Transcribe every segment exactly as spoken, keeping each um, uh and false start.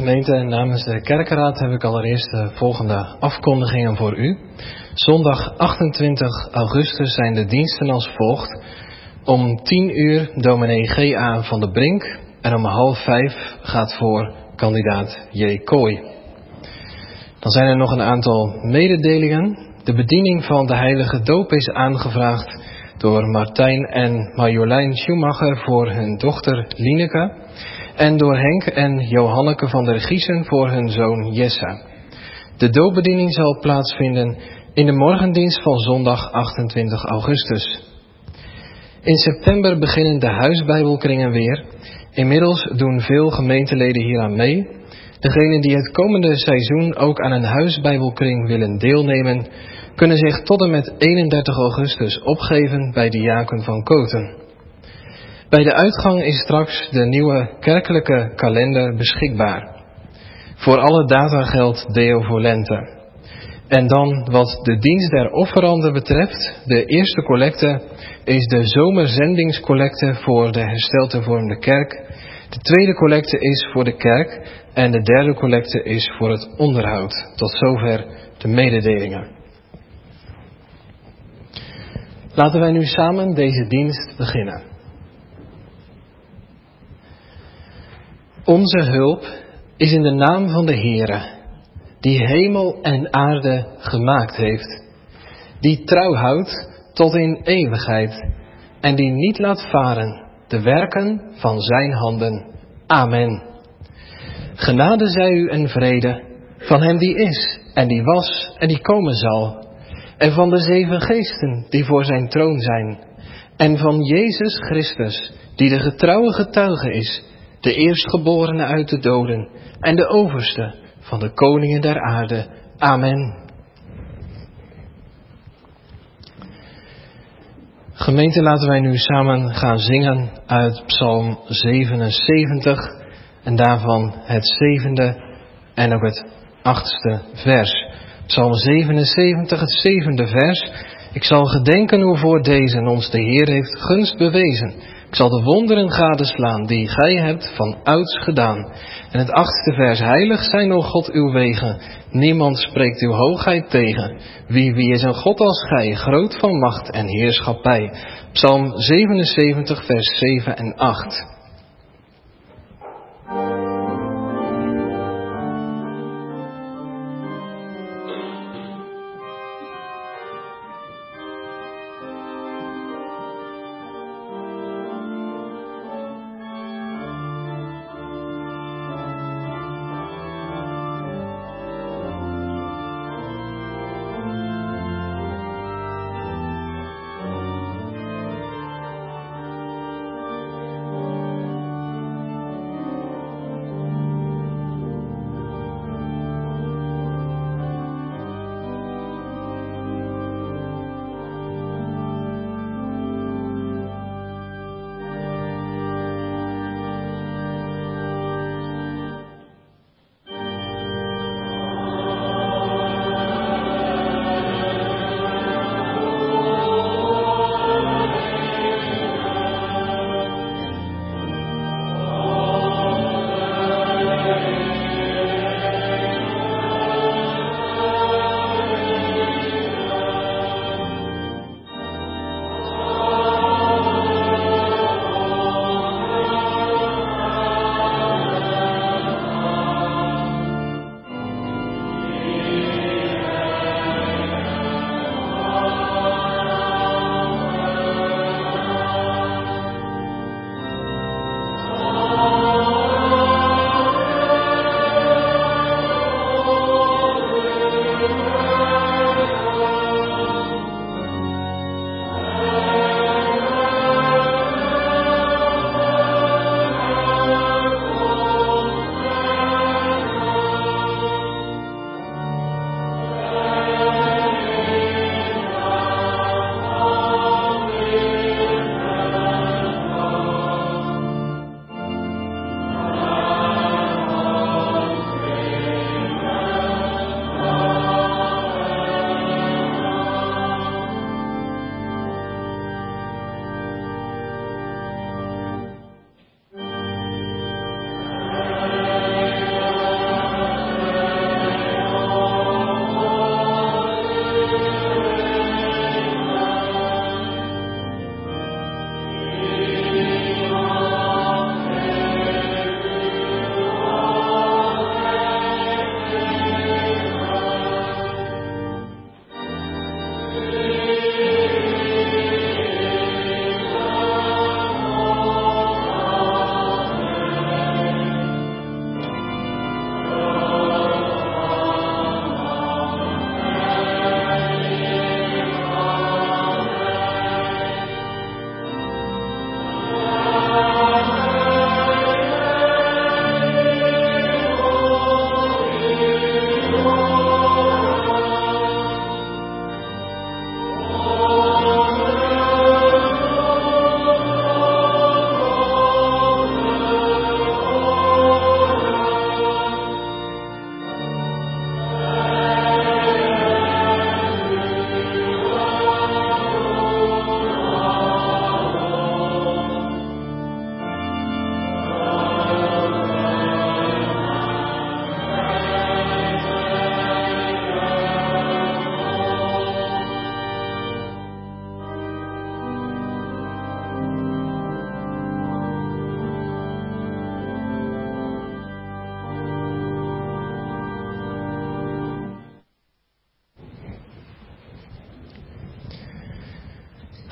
Gemeente, namens de kerkenraad heb ik allereerst de volgende afkondigingen voor u. Zondag achtentwintig augustus zijn de diensten als volgt. Om tien uur dominee G A van de Brink en om half vijf gaat voor kandidaat J. Kooi. Dan zijn er nog een aantal mededelingen. De bediening van de heilige doop is aangevraagd door Martijn en Marjolein Schumacher voor hun dochter Lineke en door Henk en Johanneke van der Giesen voor hun zoon Jessa. De doopbediening zal plaatsvinden in de morgendienst van zondag achtentwintig augustus. In september beginnen de huisbijbelkringen weer. Inmiddels doen veel gemeenteleden hieraan mee. Degenen die het komende seizoen ook aan een huisbijbelkring willen deelnemen, kunnen zich tot en met eenendertig augustus opgeven bij de diaken van Koten. Bij de uitgang is straks de nieuwe kerkelijke kalender beschikbaar. Voor alle data geldt Deo Volente. En dan wat de dienst der offeranden betreft, de eerste collecte is de zomerzendingscollecte voor de hersteld hervormde kerk. De tweede collecte is voor de kerk en de derde collecte is voor het onderhoud. Tot zover de mededelingen. Laten wij nu samen deze dienst beginnen. Onze hulp is in de naam van de Heere, die hemel en aarde gemaakt heeft, die trouw houdt tot in eeuwigheid en die niet laat varen de werken van zijn handen. Amen. Genade zij u en vrede van hem die is en die was en die komen zal, en van de zeven geesten die voor zijn troon zijn, en van Jezus Christus, die de getrouwe getuige is, de eerstgeborene uit de doden en de overste van de koningen der aarde. Amen. Gemeente, laten wij nu samen gaan zingen uit Psalm zevenenzeventig en daarvan het zevende en ook het achtste vers. Psalm zevenenzeventig, het zevende vers. Ik zal gedenken hoe voor deze ons de Heer heeft gunst bewezen. Ik zal de wonderen gadeslaan die gij hebt van ouds gedaan. En het achtste vers. Heilig zijn, o God, uw wegen. Niemand spreekt uw hoogheid tegen. Wie, wie is een God als gij, groot van macht en heerschappij. Psalm zevenenzeventig, vers zeven en acht.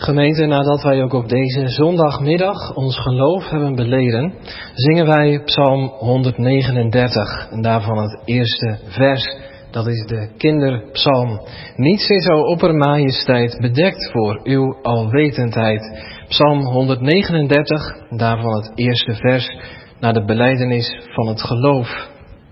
Gemeente, nadat wij ook op deze zondagmiddag ons geloof hebben beleden, zingen wij Psalm honderdnegenendertig en daarvan het eerste vers. Dat is de kinderpsalm. Niets is, o oppermajesteit, bedekt voor uw alwetendheid. Psalm honderdnegenendertig, daarvan het eerste vers, naar de belijdenis van het geloof.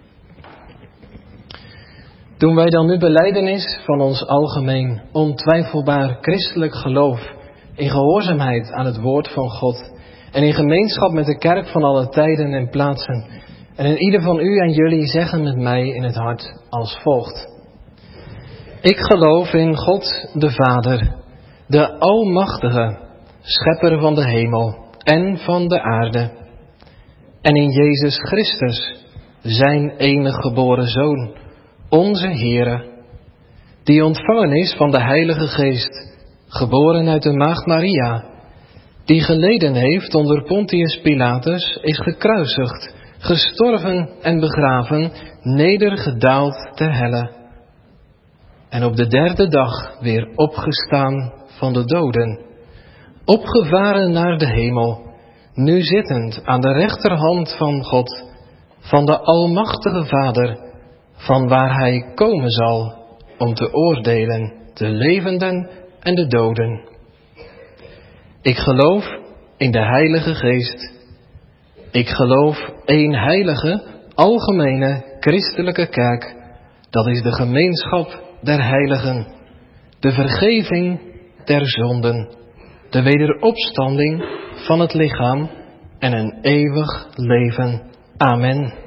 Doen wij dan nu belijdenis van ons algemeen, ontwijfelbaar christelijk geloof, in gehoorzaamheid aan het woord van God en in gemeenschap met de kerk van alle tijden en plaatsen. En in ieder van u en jullie zeggen met mij in het hart als volgt. Ik geloof in God de Vader, de Almachtige, Schepper van de hemel en van de aarde. En in Jezus Christus, zijn enig geboren Zoon, onze Heere, die ontvangen is van de Heilige Geest, geboren uit de Maagd Maria, die geleden heeft onder Pontius Pilatus, is gekruisigd, gestorven en begraven, nedergedaald ter helle. En op de derde dag weer opgestaan van de doden, opgevaren naar de hemel, nu zittend aan de rechterhand van God, van de Almachtige Vader, van waar hij komen zal om te oordelen de levenden en de doden. Ik geloof in de Heilige Geest. Ik geloof één heilige, algemene, christelijke kerk. Dat is de gemeenschap der heiligen, de vergeving der zonden, de wederopstanding van het lichaam en een eeuwig leven. Amen.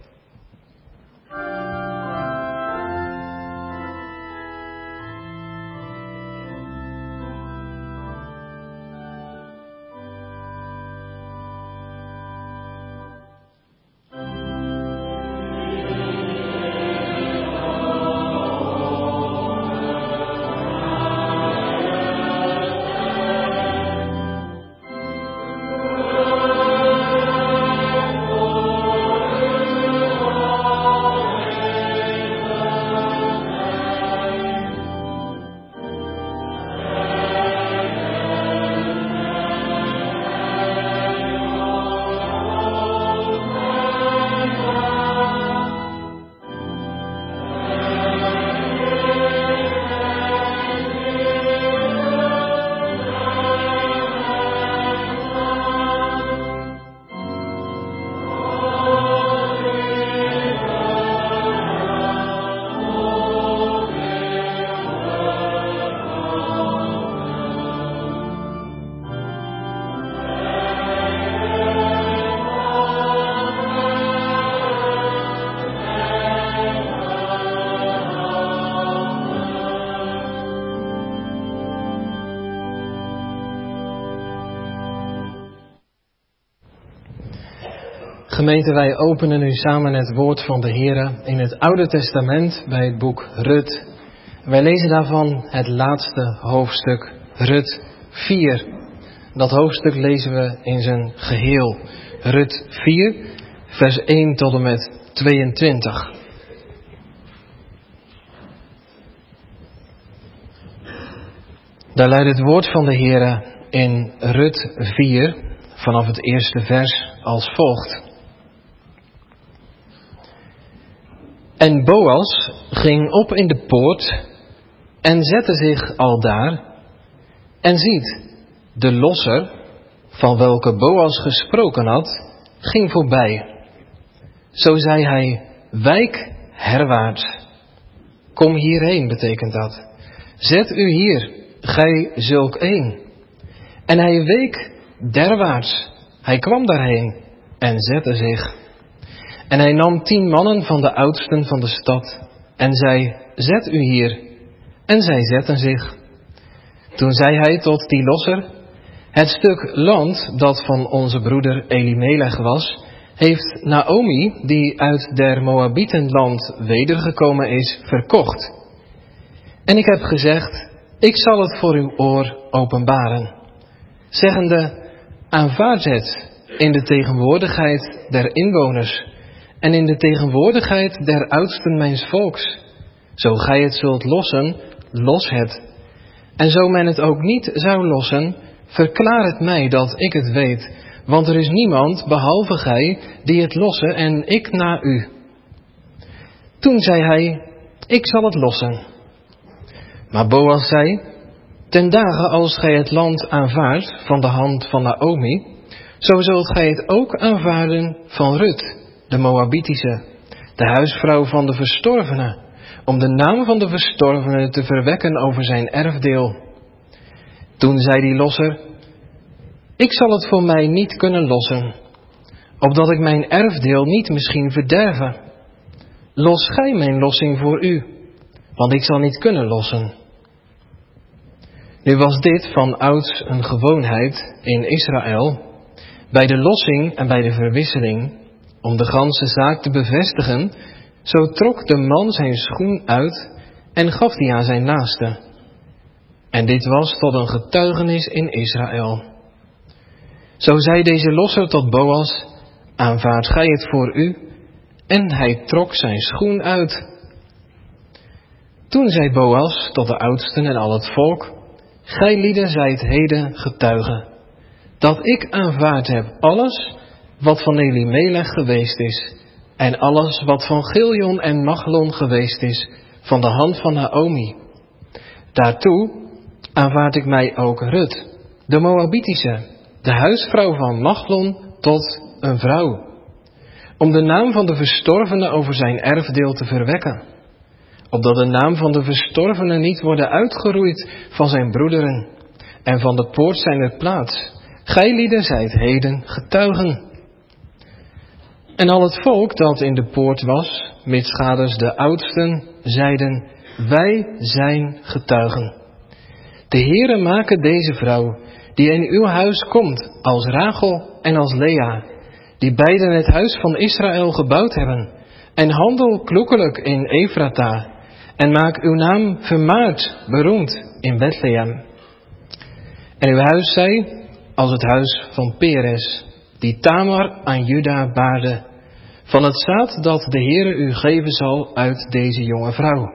Gemeente, wij openen nu samen het woord van de Heere in het Oude Testament bij het boek Rut. Wij lezen daarvan het laatste hoofdstuk, Rut vier. Dat hoofdstuk lezen we in zijn geheel. Rut vier, vers één tot en met tweeëntwintig. Daar luidt het woord van de Heere in Rut vier, vanaf het eerste vers, als volgt. En Boas ging op in de poort en zette zich aldaar. En ziet, de losser, van welke Boas gesproken had, ging voorbij. Zo zei hij, wijk herwaarts. Kom hierheen, betekent dat. Zet u hier, gij zulk een. En hij week derwaarts. Hij kwam daarheen en zette zich. En hij nam tien mannen van de oudsten van de stad en zei, zet u hier. En zij zetten zich. Toen zei hij tot die losser, het stuk land dat van onze broeder Elimelech was, heeft Naomi, die uit der Moabietenland wedergekomen is, verkocht. En ik heb gezegd, ik zal het voor uw oor openbaren. Zeggende, aanvaard het in de tegenwoordigheid der inwoners en in de tegenwoordigheid der oudsten mijns volks. Zo gij het zult lossen, los het. En zo men het ook niet zou lossen, verklaar het mij dat ik het weet, want er is niemand, behalve gij, die het lossen en ik na u. Toen zei hij, ik zal het lossen. Maar Boas zei, ten dagen als gij het land aanvaardt van de hand van Naomi, zo zult gij het ook aanvaarden van Rut, de Moabitische, de huisvrouw van de verstorvene, om de naam van de verstorvene te verwekken over zijn erfdeel. Toen zei die losser, ik zal het voor mij niet kunnen lossen, opdat ik mijn erfdeel niet misschien verderven. Los gij mijn lossing voor u, want ik zal niet kunnen lossen. Nu was dit van ouds een gewoonheid in Israël, bij de lossing en bij de verwisseling, om de ganse zaak te bevestigen, zo trok de man zijn schoen uit en gaf die aan zijn naaste. En dit was tot een getuigenis in Israël. Zo zei deze losser tot Boas, aanvaardt gij het voor u? En hij trok zijn schoen uit. Toen zei Boas tot de oudsten en al het volk, gij lieden zijt heden getuigen, dat ik aanvaard heb alles wat van Elimelech geweest is, en alles wat van Giljon en Machlon geweest is, van de hand van Naomi. Daartoe aanvaard ik mij ook Rut, de Moabitische, de huisvrouw van Machlon, tot een vrouw, om de naam van de verstorvene over zijn erfdeel te verwekken, opdat de naam van de verstorvene niet worden uitgeroeid van zijn broederen en van de poort zijner plaats. Gij lieden zijt heden getuigen. En al het volk dat in de poort was, mitsgaders de oudsten, zeiden, wij zijn getuigen. De Heere make deze vrouw, die in uw huis komt, als Rachel en als Lea, die beiden het huis van Israël gebouwd hebben, en handel kloekelijk in Efrata, en maak uw naam vermaard, beroemd in Bethlehem. En uw huis zij, als het huis van Peres, die Tamar aan Juda baarde, van het zaad dat de Heere u geven zal uit deze jonge vrouw.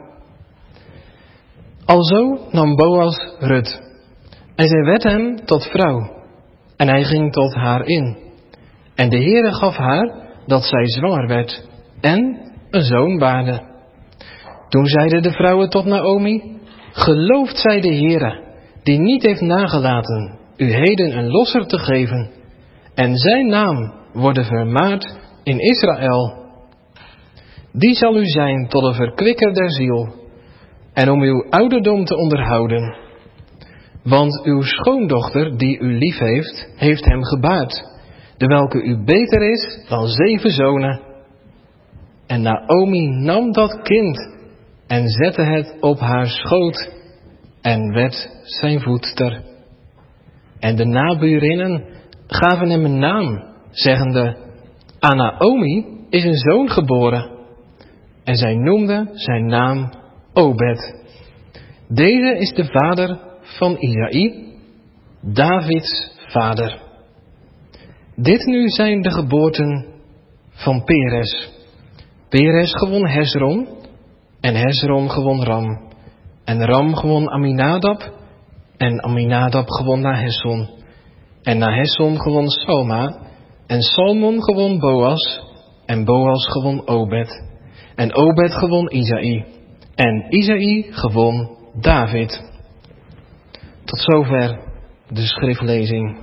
Alzo nam Boas Rut, en zij werd hem tot vrouw, en hij ging tot haar in. En de Heere gaf haar dat zij zwanger werd, en een zoon baarde. Toen zeiden de vrouwen tot Naomi, gelooft zij de Heere, die niet heeft nagelaten u heden een losser te geven, en zijn naam worden vermaard in Israël. Die zal u zijn tot een verkwikker der ziel, en om uw ouderdom te onderhouden. Want uw schoondochter, die u lief heeft, heeft hem gebaard, de welke u beter is dan zeven zonen. En Naomi nam dat kind en zette het op haar schoot en werd zijn voedster. En de naburinnen gaven hem een naam, zeggende, aan Naomi is een zoon geboren. En zij noemde zijn naam Obed. Deze is de vader van Isaï, Davids vader. Dit nu zijn de geboorten van Peres. Peres gewon Hezron, en Hezron gewon Ram. En Ram gewon Aminadab, en Aminadab gewon Nahesson. En Nahesson gewon Salma, en Salmon gewon Boas, en Boas gewon Obed. En Obed gewon Isaï, en Isaï gewon David. Tot zover de schriftlezing.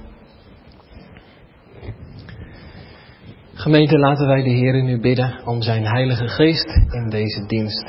Gemeente, laten wij de Heere nu bidden om zijn Heilige Geest in deze dienst.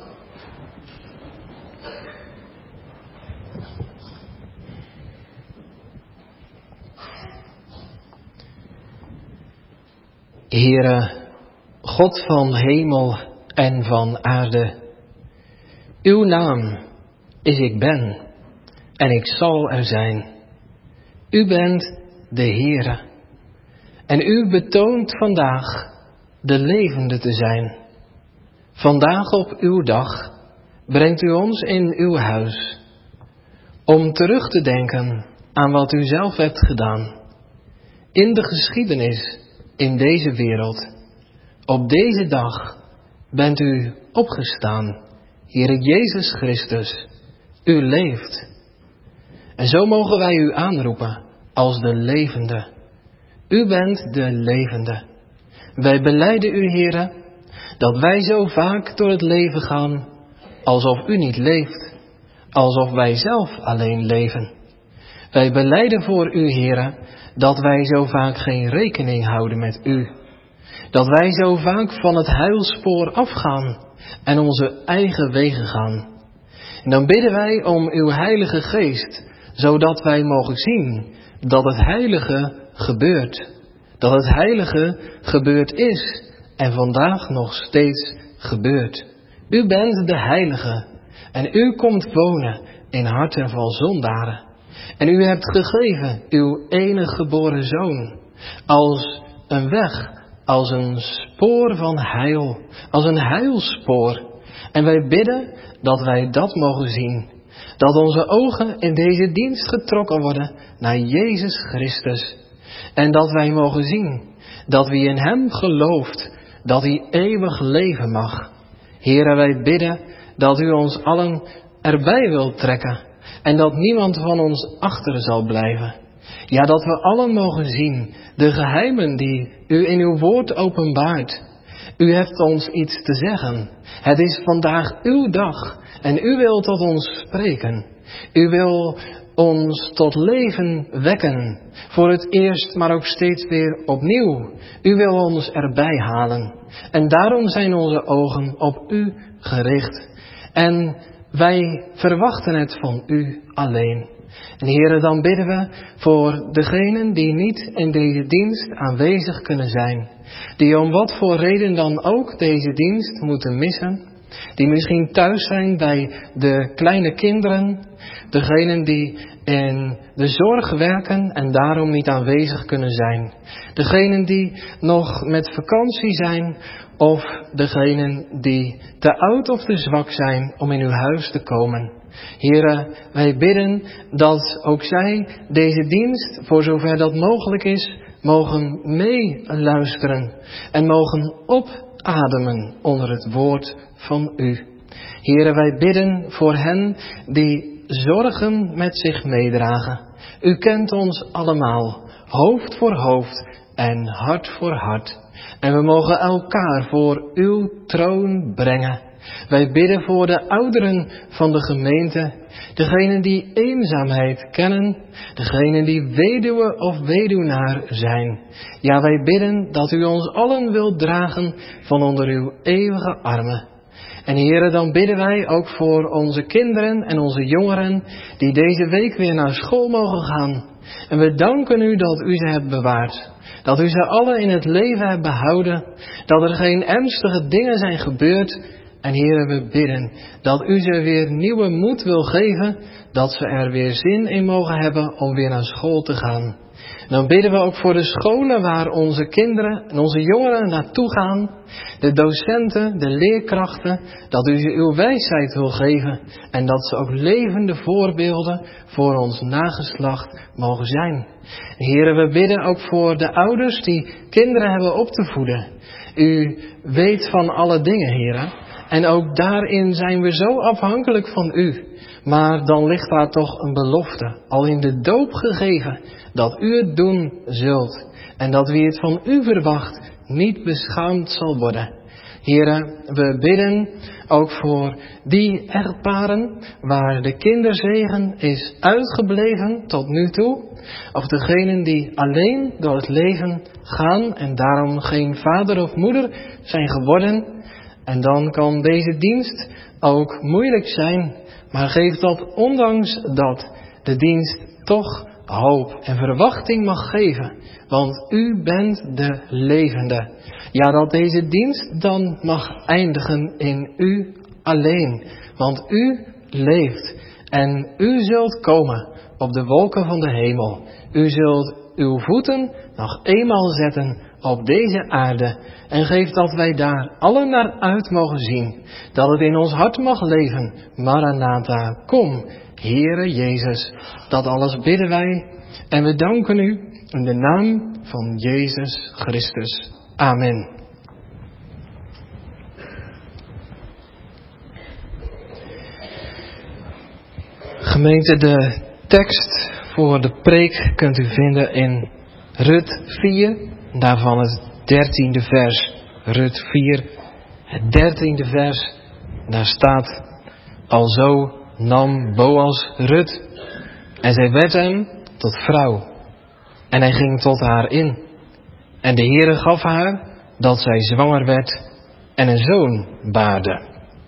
Heere, God van hemel en van aarde, uw naam is ik ben en ik zal er zijn. U bent de Heere en u betoont vandaag de levende te zijn. Vandaag op uw dag brengt u ons in uw huis om terug te denken aan wat u zelf hebt gedaan in de geschiedenis in deze wereld. Op deze dag bent u opgestaan, Heere Jezus Christus. U leeft En zo mogen wij u aanroepen als de levende. U bent de levende. Wij belijden u, Heere, dat wij zo vaak door het leven gaan alsof u niet leeft, alsof wij zelf alleen leven. Wij belijden voor u, Heere, dat wij zo vaak geen rekening houden met u. Dat wij zo vaak van het heilspoor afgaan en onze eigen wegen gaan. En dan bidden wij om uw Heilige Geest, zodat wij mogen zien dat het heilige gebeurt. Dat het heilige gebeurd is en vandaag nog steeds gebeurt. U bent de heilige en u komt wonen in harten van zondaren. En u hebt gegeven uw enige geboren zoon als een weg, als een spoor van heil, als een heilspoor. En wij bidden dat wij dat mogen zien. Dat onze ogen in deze dienst getrokken worden naar Jezus Christus. En dat wij mogen zien dat wie in hem gelooft, dat hij eeuwig leven mag. Heere, wij bidden dat u ons allen erbij wilt trekken. En dat niemand van ons achter zal blijven. Ja, dat we allen mogen zien de geheimen die u in uw woord openbaart. U hebt ons iets te zeggen. Het is vandaag uw dag en u wilt tot ons spreken. U wil ons tot leven wekken. Voor het eerst, maar ook steeds weer opnieuw. U wil ons erbij halen. En daarom zijn onze ogen op u gericht. En wij verwachten het van u alleen. En Heere, dan bidden we voor degenen die niet in deze dienst aanwezig kunnen zijn. Die om wat voor reden dan ook deze dienst moeten missen. Die misschien thuis zijn bij de kleine kinderen. Degenen die in de zorg werken en daarom niet aanwezig kunnen zijn. Degenen die nog met vakantie zijn. Of degenen die te oud of te zwak zijn om in uw huis te komen. Heere, wij bidden dat ook zij deze dienst, voor zover dat mogelijk is, mogen meeluisteren en mogen opademen onder het woord van u. Heere, wij bidden voor hen die zorgen met zich meedragen. U kent ons allemaal, hoofd voor hoofd en hart voor hart. En we mogen elkaar voor uw troon brengen. Wij bidden voor de ouderen van de gemeente, degenen die eenzaamheid kennen, degenen die weduwe of weduwnaar zijn. Ja, wij bidden dat u ons allen wilt dragen van onder uw eeuwige armen. En Heere, dan bidden wij ook voor onze kinderen en onze jongeren die deze week weer naar school mogen gaan. En we danken u dat u ze hebt bewaard. Dat u ze allen in het leven hebt behouden. Dat er geen ernstige dingen zijn gebeurd. En Heere, we bidden dat u ze weer nieuwe moed wil geven. Dat ze er weer zin in mogen hebben om weer naar school te gaan. Dan bidden we ook voor de scholen waar onze kinderen en onze jongeren naartoe gaan. De docenten, de leerkrachten, dat u ze uw wijsheid wil geven. En dat ze ook levende voorbeelden voor ons nageslacht mogen zijn. Heren, we bidden ook voor de ouders die kinderen hebben op te voeden. U weet van alle dingen, heren. En ook daarin zijn we zo afhankelijk van u. Maar dan ligt daar toch een belofte, al in de doop gegeven, dat u het doen zult. En dat wie het van u verwacht, niet beschaamd zal worden. Heren, we bidden ook voor die echtparen waar de kinderzegen is uitgebleven tot nu toe. Of degenen die alleen door het leven gaan en daarom geen vader of moeder zijn geworden. En dan kan deze dienst ook moeilijk zijn. Maar geef dat ondanks dat de dienst toch hoop en verwachting mag geven. Want u bent de levende. Ja, dat deze dienst dan mag eindigen in u alleen. Want u leeft en u zult komen op de wolken van de hemel. U zult uw voeten nog eenmaal zetten op deze aarde. En geef dat wij daar allen naar uit mogen zien. Dat het in ons hart mag leven. Maranatha, kom, Heere Jezus. Dat alles bidden wij. En we danken u in de naam van Jezus Christus. Amen. Gemeente, de tekst voor de preek kunt u vinden in Rut vier, daarvan het dertiende vers. Rut vier, het dertiende vers, daar staat: Alzo nam Boas Rut, en zij werd hem tot vrouw. En hij ging tot haar in. En de Heere gaf haar dat zij zwanger werd en een zoon baarde.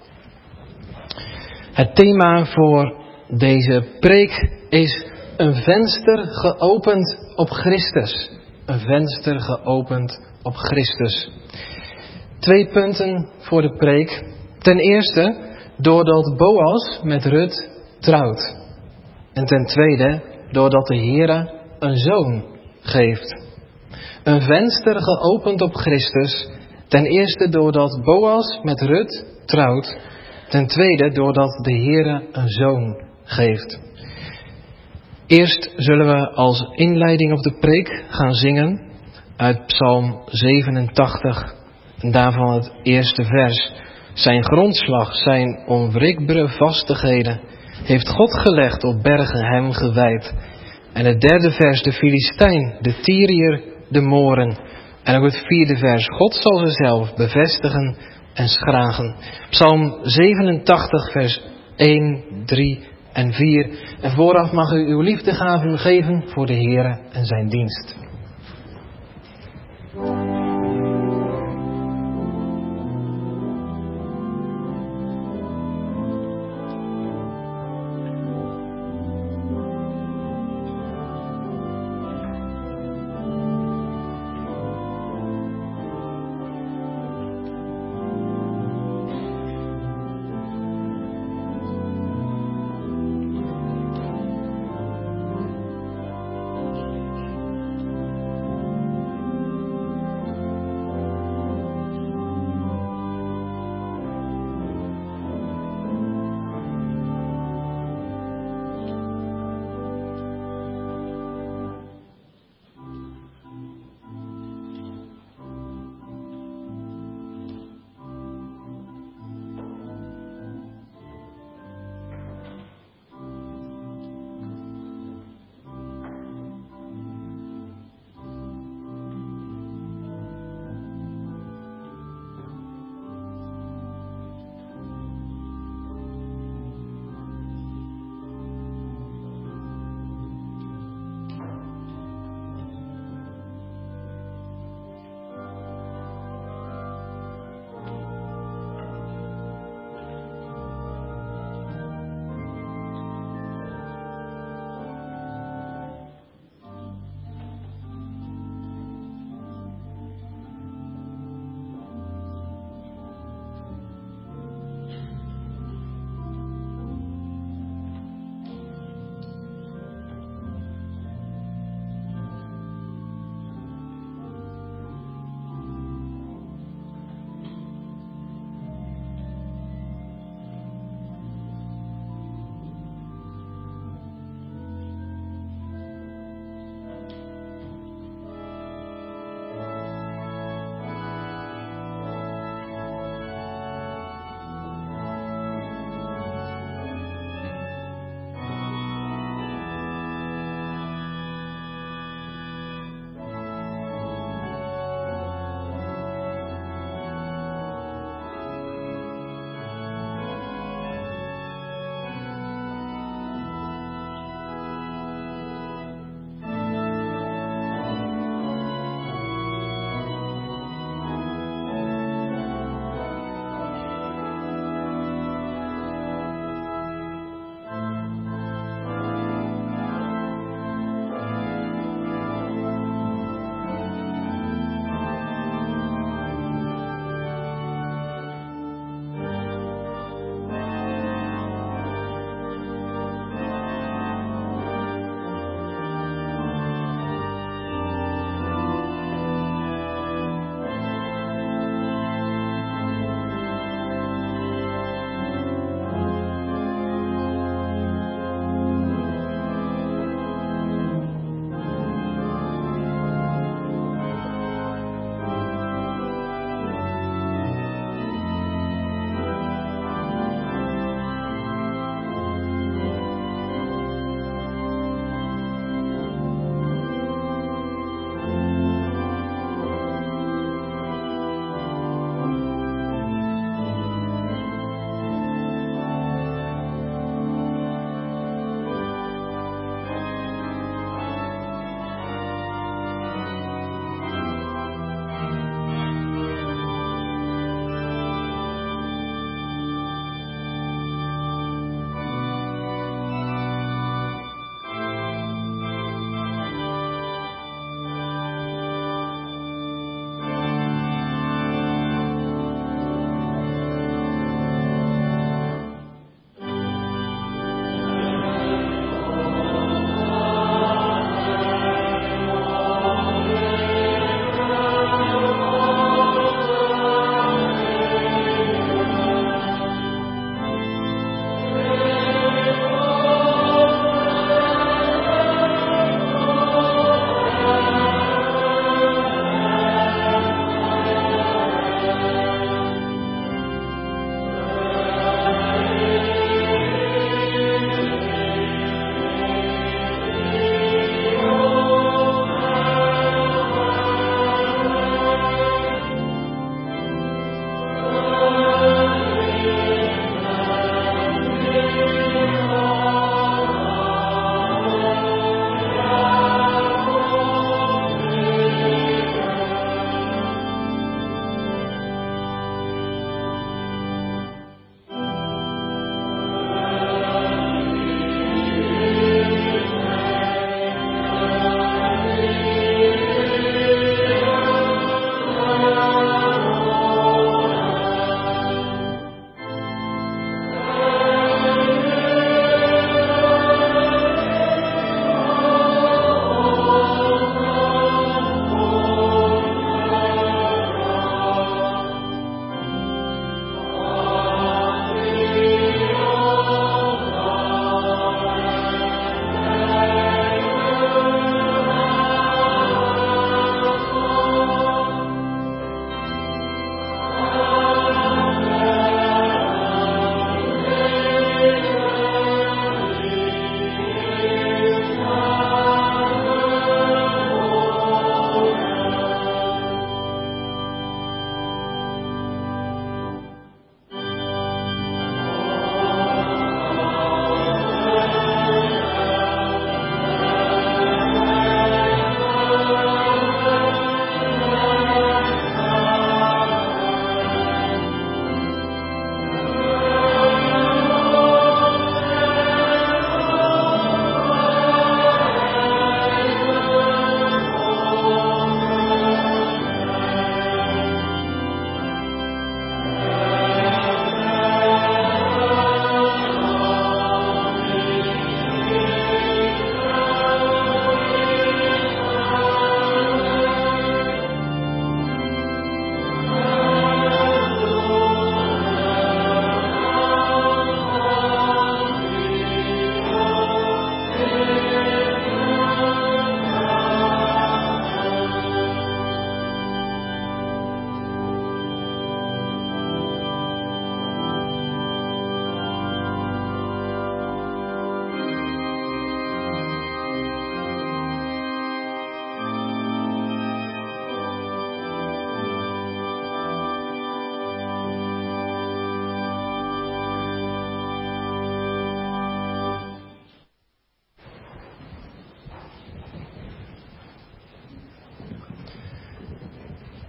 Het thema voor deze preek is een venster geopend op Christus. Een venster geopend op Christus. Twee punten voor de preek. Ten eerste, doordat Boas met Rut trouwt. En ten tweede, doordat de Heere een zoon geeft. Een venster geopend op Christus. Ten eerste doordat Boas met Rut trouwt. Ten tweede doordat de Heere een zoon geeft. Eerst zullen we als inleiding op de preek gaan zingen uit Psalm zevenentachtig. En daarvan het eerste vers. Zijn grondslag, zijn onwrikbare vastigheden, heeft God gelegd, op bergen hem gewijd. En het derde vers, de Filistijn, de Tyriër, de Moren. En ook het vierde vers, God zal ze zelf bevestigen en schragen. Psalm zevenentachtig, vers één, drie en vier. En vooraf mag u uw liefdegaven geven voor de Heere en zijn dienst.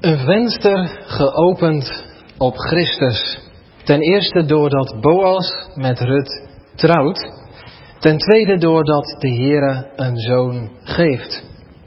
Een venster geopend op Christus. Ten eerste doordat Boas met Rut trouwt. Ten tweede doordat de Heere een zoon geeft.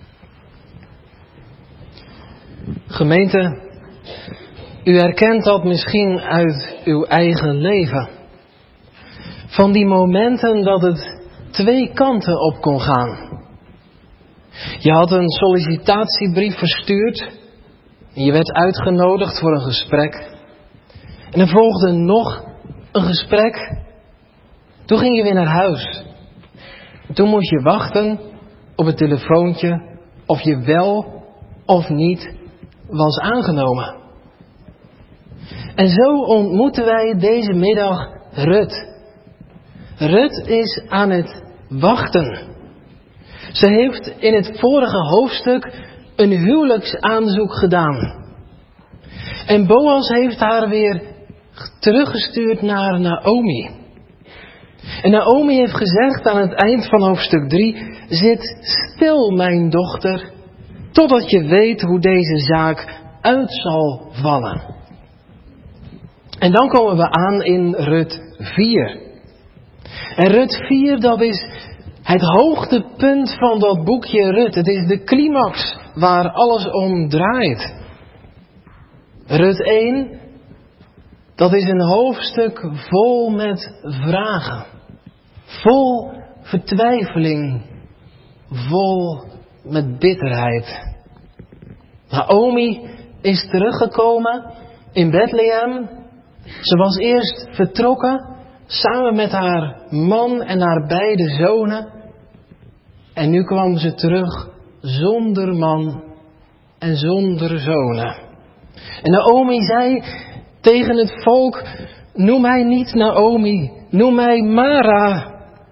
Gemeente, u herkent dat misschien uit uw eigen leven. Van die momenten dat het twee kanten op kon gaan. Je had een sollicitatiebrief verstuurd. En je werd uitgenodigd voor een gesprek. En er volgde nog een gesprek. Toen ging je weer naar huis. En toen moest je wachten op het telefoontje of je wel of niet was aangenomen. En zo ontmoeten wij deze middag Rut. Rut is aan het wachten. Ze heeft in het vorige hoofdstuk een huwelijksaanzoek gedaan. En Boas heeft haar weer teruggestuurd naar Naomi. En Naomi heeft gezegd aan het eind van hoofdstuk drie: zit stil, mijn dochter, totdat je weet hoe deze zaak uit zal vallen. En dan komen we aan in Rut vier. En Rut vier, dat is het hoogtepunt van dat boekje Rut. Het is de climax waar alles om draait. Rut één, dat is een hoofdstuk vol met vragen. Vol vertwijfeling. Vol met bitterheid. Naomi is teruggekomen in Bethlehem. Ze was eerst vertrokken samen met haar man en haar beide zonen. En nu kwam ze terug zonder man en zonder zonen. En Naomi zei tegen het volk: noem mij niet Naomi, noem mij Mara.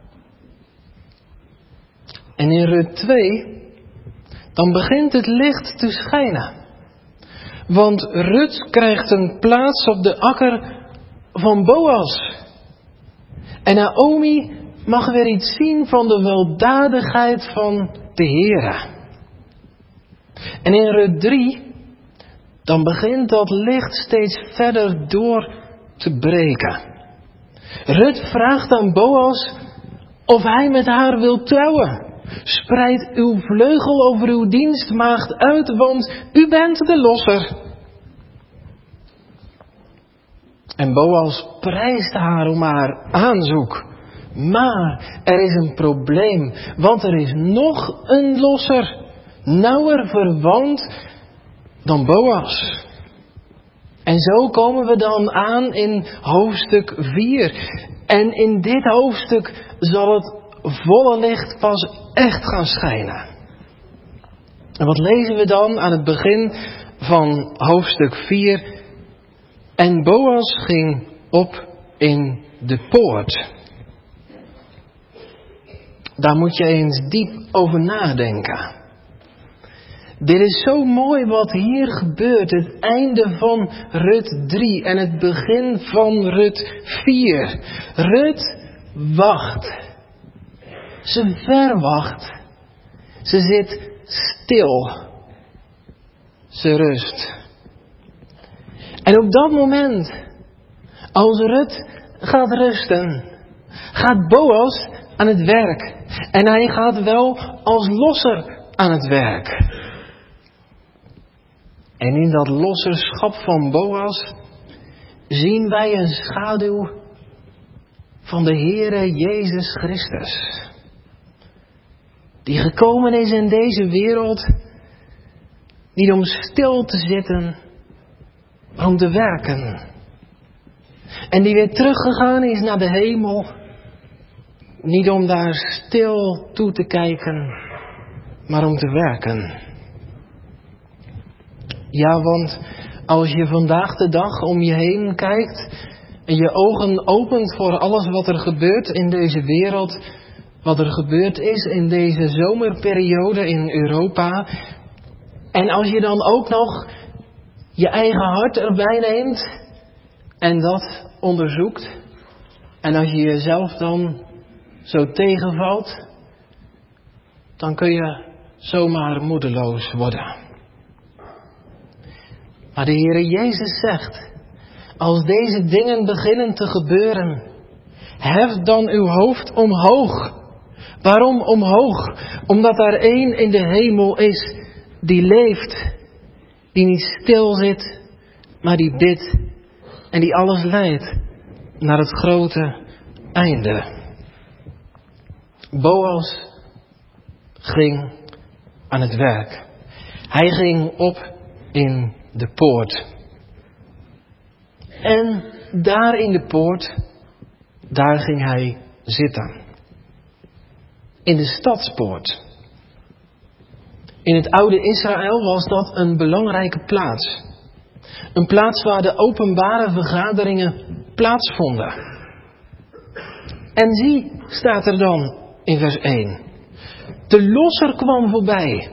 En in Rut twee, dan begint het licht te schijnen. Want Rut krijgt een plaats op de akker van Boas. En Naomi mag weer iets zien van de weldadigheid van de Heere. En in Rut drie, dan begint dat licht steeds verder door te breken. Rut vraagt aan Boas of hij met haar wil trouwen. Spreid uw vleugel over uw dienstmaagd uit, want u bent de losser. En Boas prijst haar om haar aanzoek. Maar er is een probleem, want er is nog een losser, nauwer verwant dan Boas. En zo komen we dan aan in hoofdstuk vier. En in dit hoofdstuk zal het volle licht pas echt gaan schijnen. En wat lezen we dan aan het begin van hoofdstuk vier? En Boas ging op in de poort. Daar moet je eens diep over nadenken. Dit is zo mooi wat hier gebeurt. Het einde van Rut drie en het begin van Rut vier. Rut wacht. Ze verwacht. Ze zit stil. Ze rust. En op dat moment, als Rut gaat rusten, gaat Boas aan het werk. En hij gaat wel als losser aan het werk. En in dat losserschap van Boas zien wij een schaduw van de Heere Jezus Christus. Die gekomen is in deze wereld, niet om stil te zitten, maar om te werken. En die weer teruggegaan is naar de hemel, niet om daar stil toe te kijken, maar om te werken. Ja, want als je vandaag de dag om je heen kijkt en je ogen opent voor alles wat er gebeurt in deze wereld, wat er gebeurd is in deze zomerperiode in Europa, en als je dan ook nog je eigen hart erbij neemt en dat onderzoekt, en als je jezelf dan zo tegenvalt, dan kun je zomaar moedeloos worden. Maar de Heere Jezus zegt, als deze dingen beginnen te gebeuren, hef dan uw hoofd omhoog. Waarom omhoog? Omdat er één in de hemel is die leeft, die niet stil zit, maar die bidt en die alles leidt naar het grote einde. Boas ging aan het werk. Hij ging op in de poort. En daar in de poort, daar ging hij zitten. In de stadspoort. In het oude Israël was dat een belangrijke plaats. Een plaats waar de openbare vergaderingen plaatsvonden. En zie, staat er dan in vers één. De losser kwam voorbij.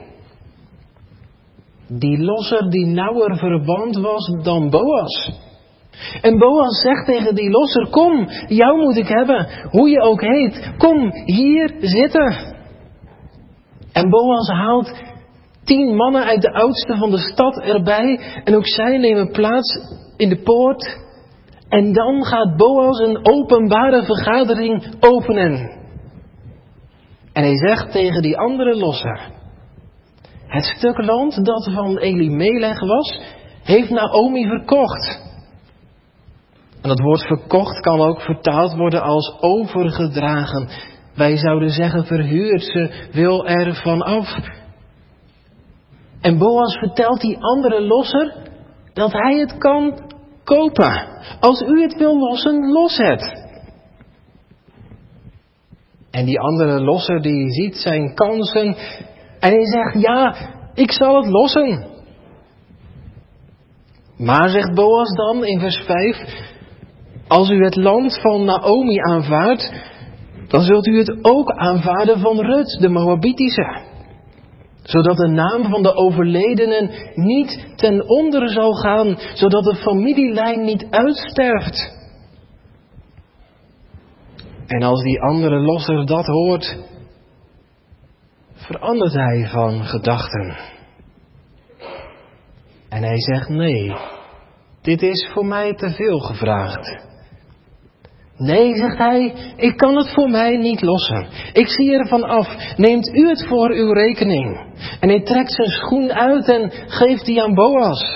Die losser die nauwer verband was dan Boas. En Boas zegt tegen die losser, kom, jou moet ik hebben, hoe je ook heet. Kom, hier zitten. En Boas haalt tien mannen uit de oudste van de stad erbij. En ook zij nemen plaats in de poort. En dan gaat Boas een openbare vergadering openen. En hij zegt tegen die andere losser, het stuk land dat van Elimelech was, heeft Naomi verkocht. En dat woord verkocht kan ook vertaald worden als overgedragen. Wij zouden zeggen verhuurd, ze wil er vanaf. En Boas vertelt die andere losser dat hij het kan kopen. Als u het wil lossen, los het. En die andere losser die ziet zijn kansen en hij zegt, ja, ik zal het lossen. Maar, zegt Boas dan in vers vijf, als u het land van Naomi aanvaardt, dan zult u het ook aanvaarden van Rut, de Moabitische. Zodat de naam van de overledenen niet ten onder zal gaan, zodat de familielijn niet uitsterft. En als die andere losser dat hoort, verandert hij van gedachten. En hij zegt, nee, dit is voor mij te veel gevraagd. Nee, zegt hij, ik kan het voor mij niet lossen. Ik zie ervan af, neemt u het voor uw rekening. En hij trekt zijn schoen uit en geeft die aan Boas.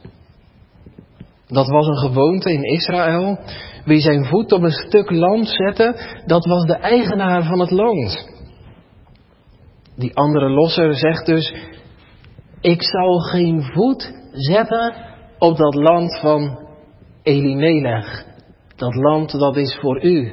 Dat was een gewoonte in Israël. Wie zijn voet op een stuk land zette, dat was de eigenaar van het land. Die andere losser zegt dus, ik zal geen voet zetten op dat land van Elimelech. Dat land dat is voor u.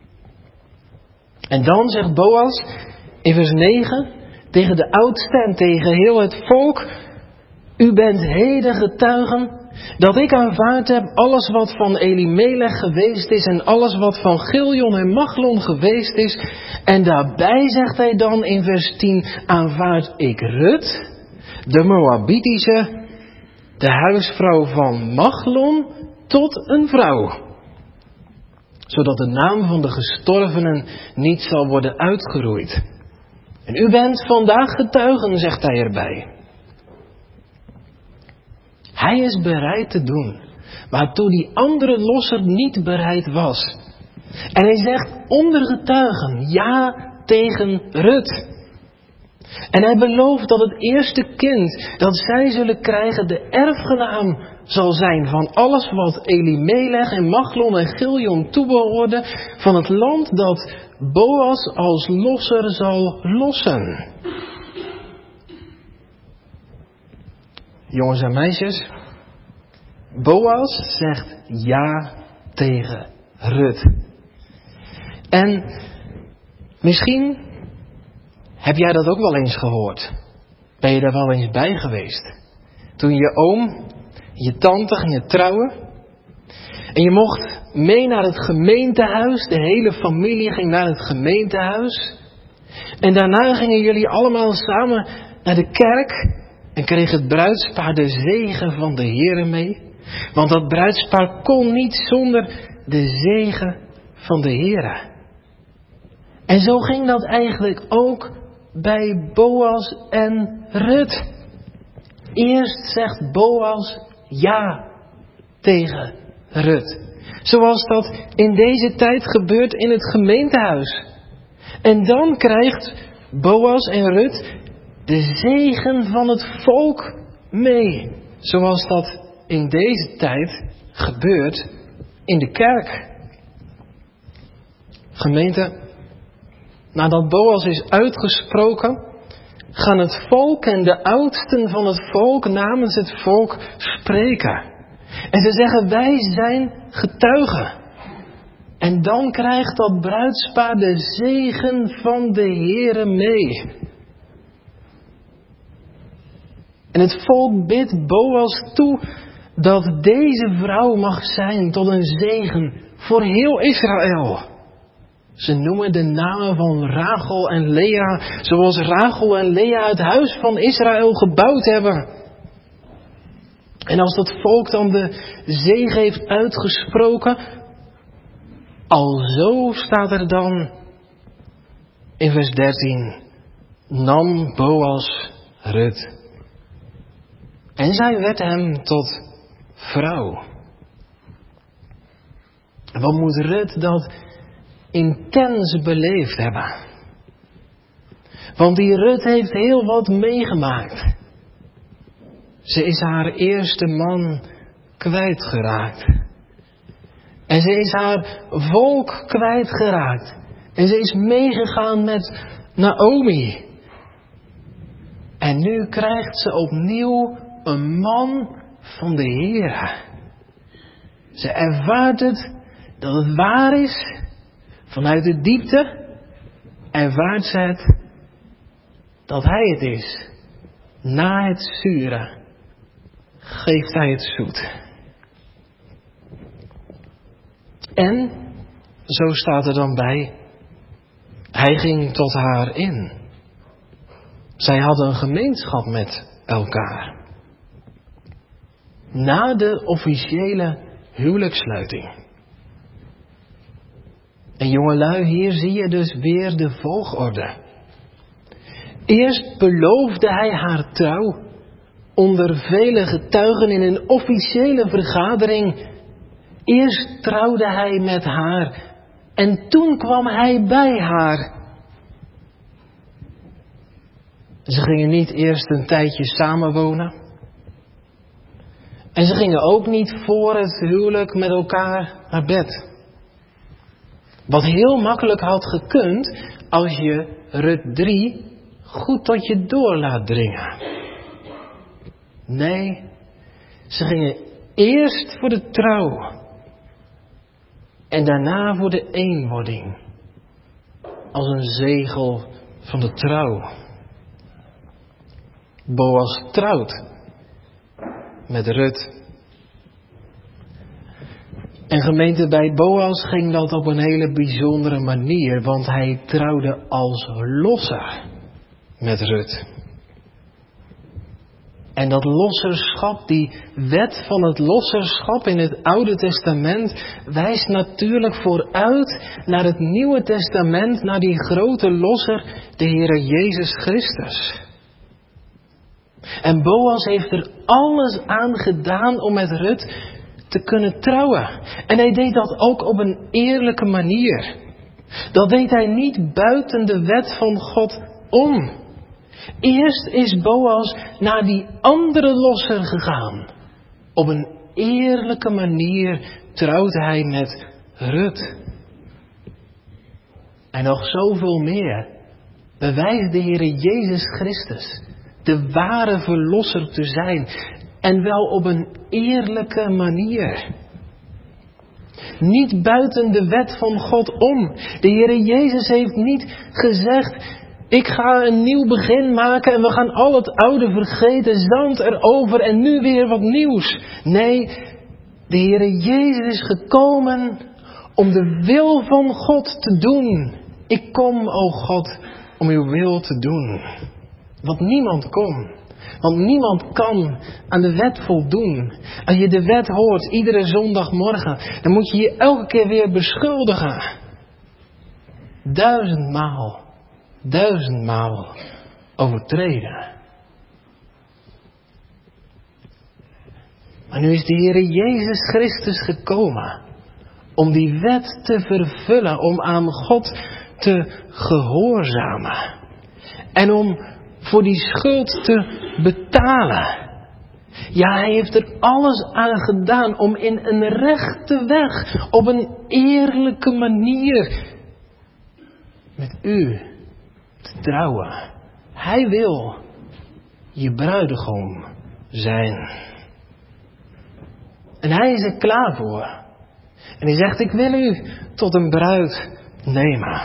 En dan zegt Boas in vers negen tegen de oudste en tegen heel het volk, u bent heden getuigen dat ik aanvaard heb alles wat van Elimelech geweest is en alles wat van Giljon en Machlon geweest is. En daarbij zegt hij dan in vers tien, aanvaard ik Rut, de Moabitische, de huisvrouw van Machlon, tot een vrouw. Zodat de naam van de gestorvenen niet zal worden uitgeroeid. En u bent vandaag getuigen, zegt hij erbij. Hij is bereid te doen, waartoe die andere losser niet bereid was. En hij zegt onder getuigen, ja tegen Rut. En hij belooft dat het eerste kind dat zij zullen krijgen de erfgenaam zal zijn van alles wat Elimelech en Machlon en Giljon toebehoorde, van het land dat Boas als losser zal lossen. Jongens en meisjes, Boas zegt ja tegen Rut. En misschien heb jij dat ook wel eens gehoord. Ben je daar wel eens bij geweest? Toen je oom, je tante gingen trouwen. En je mocht mee naar het gemeentehuis. De hele familie ging naar het gemeentehuis. En daarna gingen jullie allemaal samen naar de kerk. En kreeg het bruidspaar de zegen van de Heere mee. Want dat bruidspaar kon niet zonder de zegen van de Heere. En zo ging dat eigenlijk ook bij Boas en Rut. Eerst zegt Boas ja tegen Rut. Zoals dat in deze tijd gebeurt in het gemeentehuis. En dan krijgt Boas en Rut de zegen van het volk mee. Zoals dat in deze tijd gebeurt in de kerk. Gemeente, nadat Boas is uitgesproken, gaan het volk en de oudsten van het volk namens het volk spreken. En ze zeggen, wij zijn getuigen. En dan krijgt dat bruidspaar de zegen van de Heere mee. En het volk bidt Boas toe dat deze vrouw mag zijn tot een zegen voor heel Israël. Ze noemen de namen van Rachel en Lea, zoals Rachel en Lea het huis van Israël gebouwd hebben. En als dat volk dan de zegen heeft uitgesproken, alzo staat er dan in vers dertien, nam Boas Rut. En zij werd hem tot vrouw. Wat moet Rut dat intens beleefd hebben? Want die Rut heeft heel wat meegemaakt. Ze is haar eerste man kwijtgeraakt. En ze is haar volk kwijtgeraakt. En ze is meegegaan met Naomi. En nu krijgt ze opnieuw een man van de Heere. Ze ervaart het dat het waar is. Vanuit de diepte ervaart ze het dat hij het is. Na het zure geeft hij het zoet. En, zo staat er dan bij, hij ging tot haar in. Zij hadden een gemeenschap met elkaar. Na de officiële huwelijkssluiting. En jongelui, hier zie je dus weer de volgorde. Eerst beloofde hij haar trouw onder vele getuigen in een officiële vergadering. Eerst trouwde hij met haar en toen kwam hij bij haar. Ze gingen niet eerst een tijdje samenwonen. En ze gingen ook niet voor het huwelijk met elkaar naar bed. Wat heel makkelijk had gekund als je Rut drie goed tot je door laat dringen. Nee, ze gingen eerst voor de trouw. En daarna voor de eenwording. Als een zegel van de trouw. Boas trouwt met Rut. En gemeente, bij Boas ging dat op een hele bijzondere manier. Want hij trouwde als losser met Rut. En dat losserschap, die wet van het losserschap in het Oude Testament, wijst natuurlijk vooruit naar het Nieuwe Testament, naar die grote losser, de Heere Jezus Christus. En Boas heeft er alles aan gedaan om met Rut te kunnen trouwen. En hij deed dat ook op een eerlijke manier. Dat deed hij niet buiten de wet van God om. Eerst is Boas naar die andere losser gegaan. Op een eerlijke manier trouwde hij met Rut. En nog zoveel meer bewijst de Heere Jezus Christus de ware verlosser te zijn. En wel op een eerlijke manier. Niet buiten de wet van God om. De Heere Jezus heeft niet gezegd: ik ga een nieuw begin maken en we gaan al het oude vergeten, zand erover en nu weer wat nieuws. Nee, de Heere Jezus is gekomen om de wil van God te doen. Ik kom, o God, om uw wil te doen. Want niemand kon. Want niemand kan aan de wet voldoen. Als je de wet hoort iedere zondagmorgen, dan moet je je elke keer weer beschuldigen. Duizendmaal. Duizendmaal overtreden. Maar nu is de Heere Jezus Christus gekomen om die wet te vervullen, om aan God te gehoorzamen. En om voor die schuld te betalen. Ja, hij heeft er alles aan gedaan om in een rechte weg, op een eerlijke manier, met u te trouwen. Hij wil je bruidegom zijn. En hij is er klaar voor. En hij zegt, ik wil u tot een bruid nemen.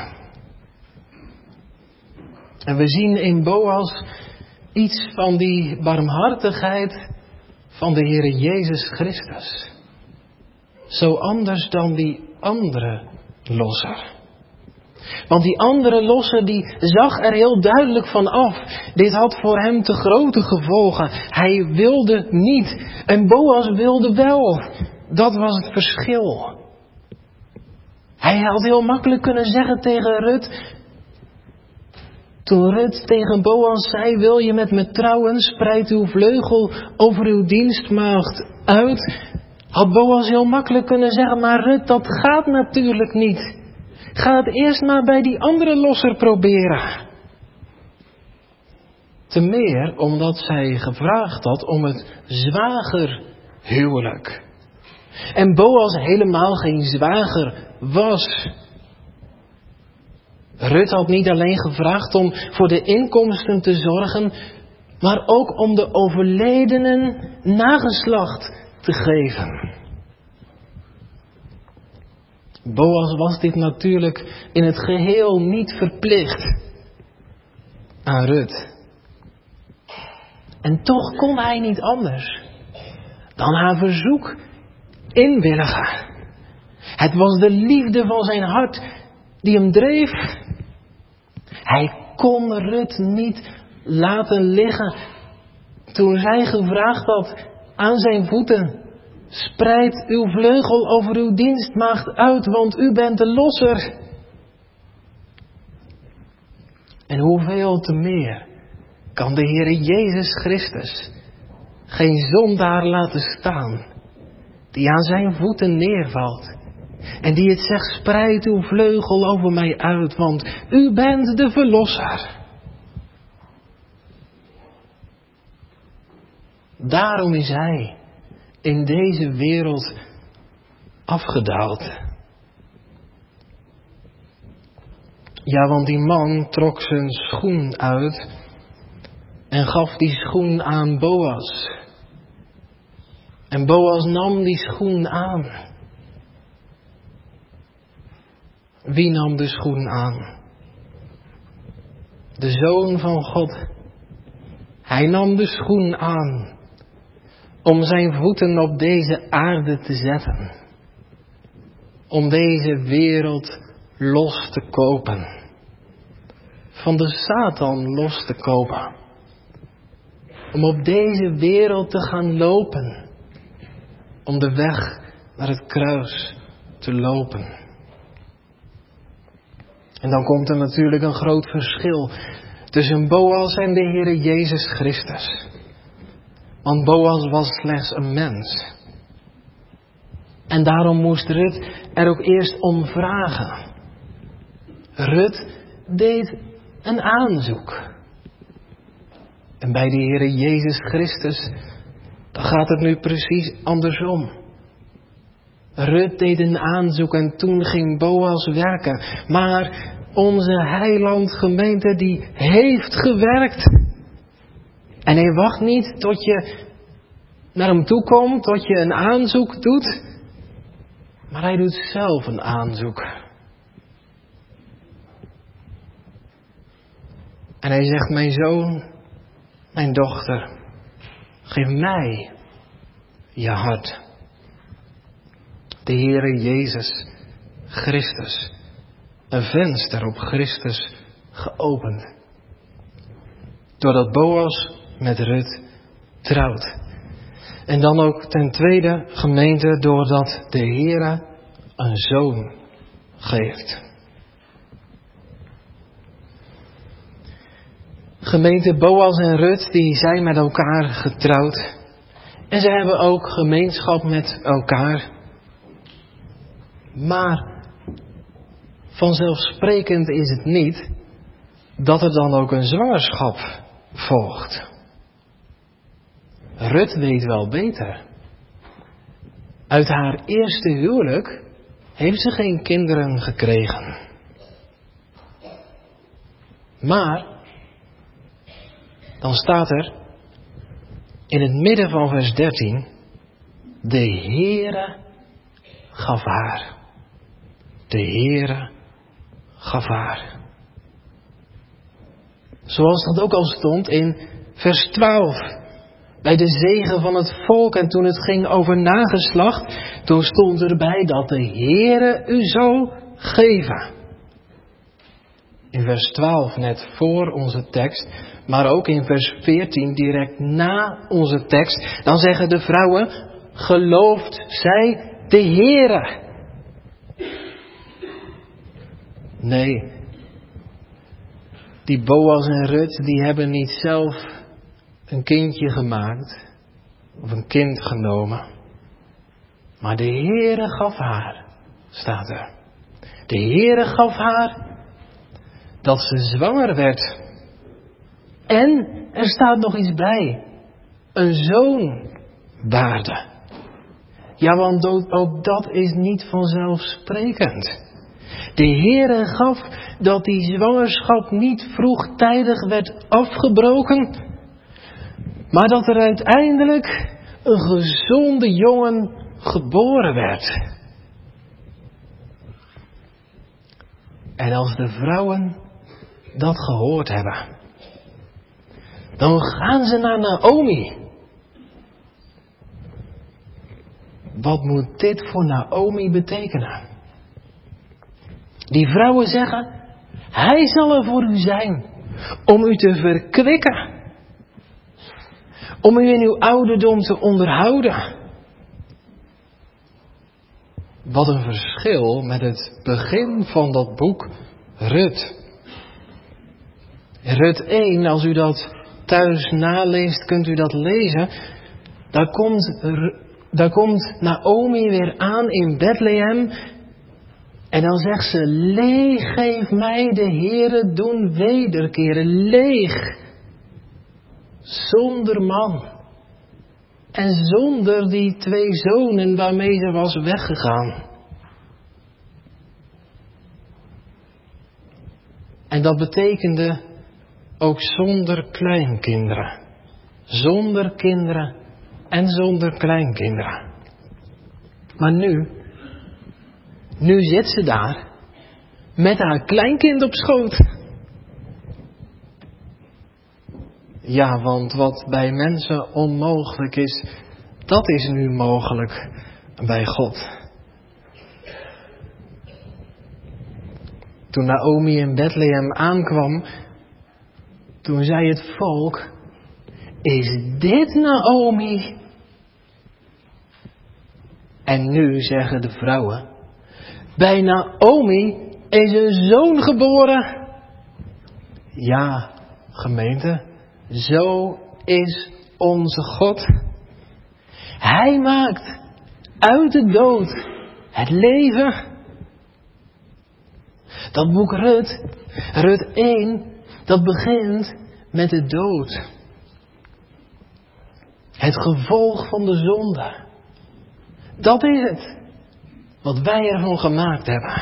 En we zien in Boas iets van die barmhartigheid van de Heere Jezus Christus. Zo anders dan die andere losser. Want die andere losser die zag er heel duidelijk van af. Dit had voor hem te grote gevolgen. Hij wilde niet. En Boas wilde wel. Dat was het verschil. Hij had heel makkelijk kunnen zeggen tegen Rut. Toen Rut tegen Boas zei, wil je met me trouwen, spreid uw vleugel over uw dienstmaagd uit. Had Boas heel makkelijk kunnen zeggen, maar Rut, dat gaat natuurlijk niet. Ga het eerst maar bij die andere losser proberen. Te meer omdat zij gevraagd had om het zwagerhuwelijk. En Boas helemaal geen zwager was. Rut had niet alleen gevraagd om voor de inkomsten te zorgen, maar ook om de overledenen nageslacht te geven. Boas was dit natuurlijk in het geheel niet verplicht aan Rut. En toch kon hij niet anders dan haar verzoek inwilligen. Het was de liefde van zijn hart die hem dreef. Hij kon Rut niet laten liggen toen zij gevraagd had aan zijn voeten. Spreid uw vleugel over uw dienstmaagd uit, want u bent de losser. En hoeveel te meer kan de Heere Jezus Christus geen zondaar laten staan, die aan zijn voeten neervalt. En die het zegt, spreid uw vleugel over mij uit, want u bent de verlosser. Daarom is hij in deze wereld afgedaald. Ja, want die man trok zijn schoen uit en gaf die schoen aan Boas. En Boas nam die schoen aan. Wie nam de schoen aan? De Zoon van God. Hij nam de schoen aan om zijn voeten op deze aarde te zetten. Om deze wereld los te kopen. Van de Satan los te kopen. Om op deze wereld te gaan lopen. Om de weg naar het kruis te lopen. En dan komt er natuurlijk een groot verschil tussen Boas en de Heere Jezus Christus. Want Boas was slechts een mens. En daarom moest Rut er ook eerst om vragen. Rut deed een aanzoek. En bij de Heere Jezus Christus, dan gaat het nu precies andersom. Rut deed een aanzoek en toen ging Boas werken. Maar onze heiland gemeente die heeft gewerkt. En hij wacht niet tot je naar hem toe komt, tot je een aanzoek doet. Maar hij doet zelf een aanzoek. En hij zegt, mijn zoon, mijn dochter, geef mij je hart. De Heere Jezus Christus. Een venster op Christus geopend. Doordat Boas met Rut trouwt. En dan ook ten tweede, gemeente, doordat de Heere een zoon geeft. Gemeente, Boas en Rut, die zijn met elkaar getrouwd. En ze hebben ook gemeenschap met elkaar. Maar vanzelfsprekend is het niet dat er dan ook een zwangerschap volgt. Rut weet wel beter. Uit haar eerste huwelijk heeft ze geen kinderen gekregen. Maar dan staat er in het midden van vers dertien: de Heere gaf haar. De Heere gaf haar. Zoals dat ook al stond in vers twaalf. Bij de zegen van het volk en toen het ging over nageslacht, toen stond erbij dat de Heere u zou geven. In vers twaalf net voor onze tekst, maar ook in vers veertien direct na onze tekst, dan zeggen de vrouwen: gelooft zij de Heere. Nee, die Boas en Rut, die hebben niet zelf een kindje gemaakt of een kind genomen. Maar de Heere gaf haar, staat er. De Heere gaf haar dat ze zwanger werd. En er staat nog iets bij. Een zoon baarde. Ja, want ook dat is niet vanzelfsprekend. De Heere gaf dat die zwangerschap niet vroegtijdig werd afgebroken, maar dat er uiteindelijk een gezonde jongen geboren werd. En als de vrouwen dat gehoord hebben, dan gaan ze naar Naomi. Wat moet dit voor Naomi betekenen? Die vrouwen zeggen: hij zal er voor u zijn om u te verkwikken. Om u in uw ouderdom te onderhouden. Wat een verschil met het begin van dat boek Rut. Rut één, als u dat thuis naleest, kunt u dat lezen. Daar komt, daar komt Naomi weer aan in Bethlehem. En dan zegt ze: leeg geef mij de Heere doen wederkeren. Leeg. Zonder man. En zonder die twee zonen waarmee ze was weggegaan. En dat betekende ook zonder kleinkinderen. Zonder kinderen en zonder kleinkinderen. Maar nu, nu zit ze daar met haar kleinkind op schoot. Ja, want wat bij mensen onmogelijk is, dat is nu mogelijk bij God. Toen Naomi in Bethlehem aankwam, toen zei het volk: is dit Naomi? En nu zeggen de vrouwen: bij Naomi is een zoon geboren. Ja, gemeente, zo is onze God. Hij maakt uit de dood het leven. Dat boek Rut, Rut één, dat begint met de dood. Het gevolg van de zonde. Dat is het. Wat wij ervan gemaakt hebben.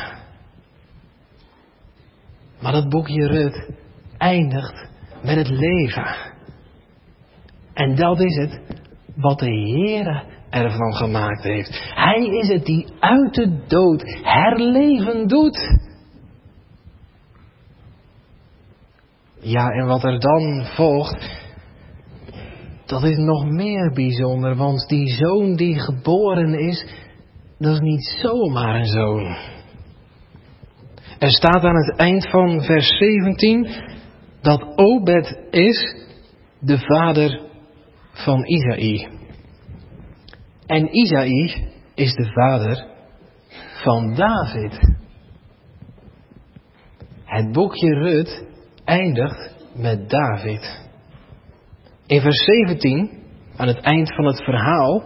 Maar dat boekje Rut eindigt met het leven. En dat is het wat de Heere ervan gemaakt heeft. Hij is het die uit de dood herleven doet. Ja, en wat er dan volgt, dat is nog meer bijzonder. Want die zoon die geboren is, dat is niet zomaar een zoon. Er staat aan het eind van vers zeventien dat Obed is de vader van Isaï. En Isaï is de vader van David. Het boekje Rut eindigt met David. In vers zeventien, aan het eind van het verhaal.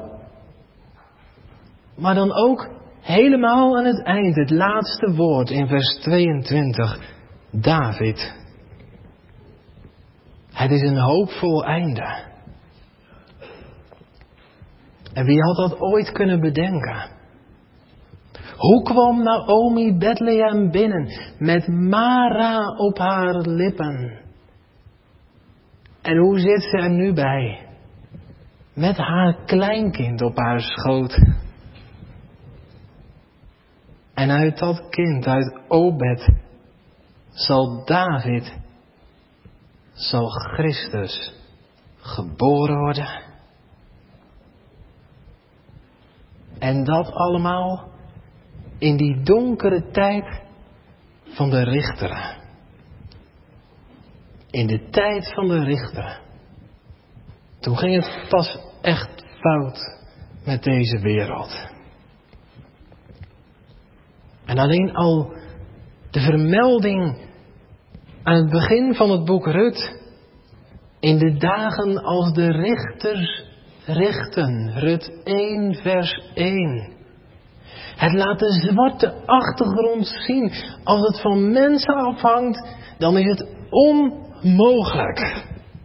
Maar dan ook helemaal aan het eind, het laatste woord in vers tweeëntwintig. David. Het is een hoopvol einde. En wie had dat ooit kunnen bedenken? Hoe kwam Naomi Bethlehem binnen met Mara op haar lippen? En hoe zit ze er nu bij? Met haar kleinkind op haar schoot. En uit dat kind, uit Obed, zal David, zal Christus geboren worden. En dat allemaal in die donkere tijd van de richteren. In de tijd van de richteren. Toen ging het pas echt fout met deze wereld. En alleen al de vermelding aan het begin van het boek Rut. In de dagen als de richters richten. Rut één vers één. Het laat de zwarte achtergrond zien. Als het van mensen afhangt, dan is het onmogelijk.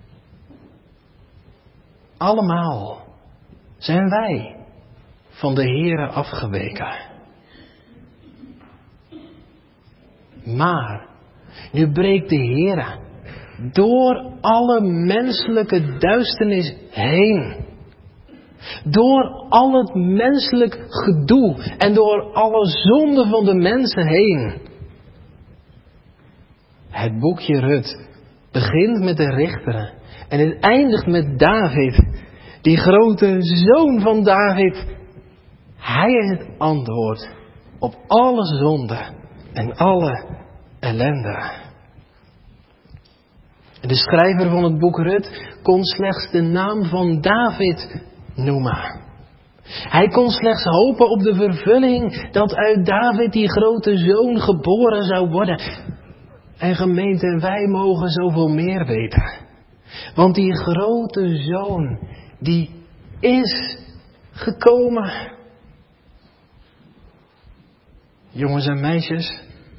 Allemaal zijn wij van de Heere afgeweken. Maar nu breekt de Heere door alle menselijke duisternis heen. Door al het menselijk gedoe en door alle zonden van de mensen heen. Het boekje Rut begint met de richteren en het eindigt met David, die grote zoon van David. Hij is het antwoord op alle zonde en alle ellende. De schrijver van het boek Rut kon slechts de naam van David noemen. Hij kon slechts hopen op de vervulling dat uit David die grote zoon geboren zou worden. En gemeente, wij mogen zoveel meer weten. Want die grote zoon, die is gekomen. Jongens en meisjes,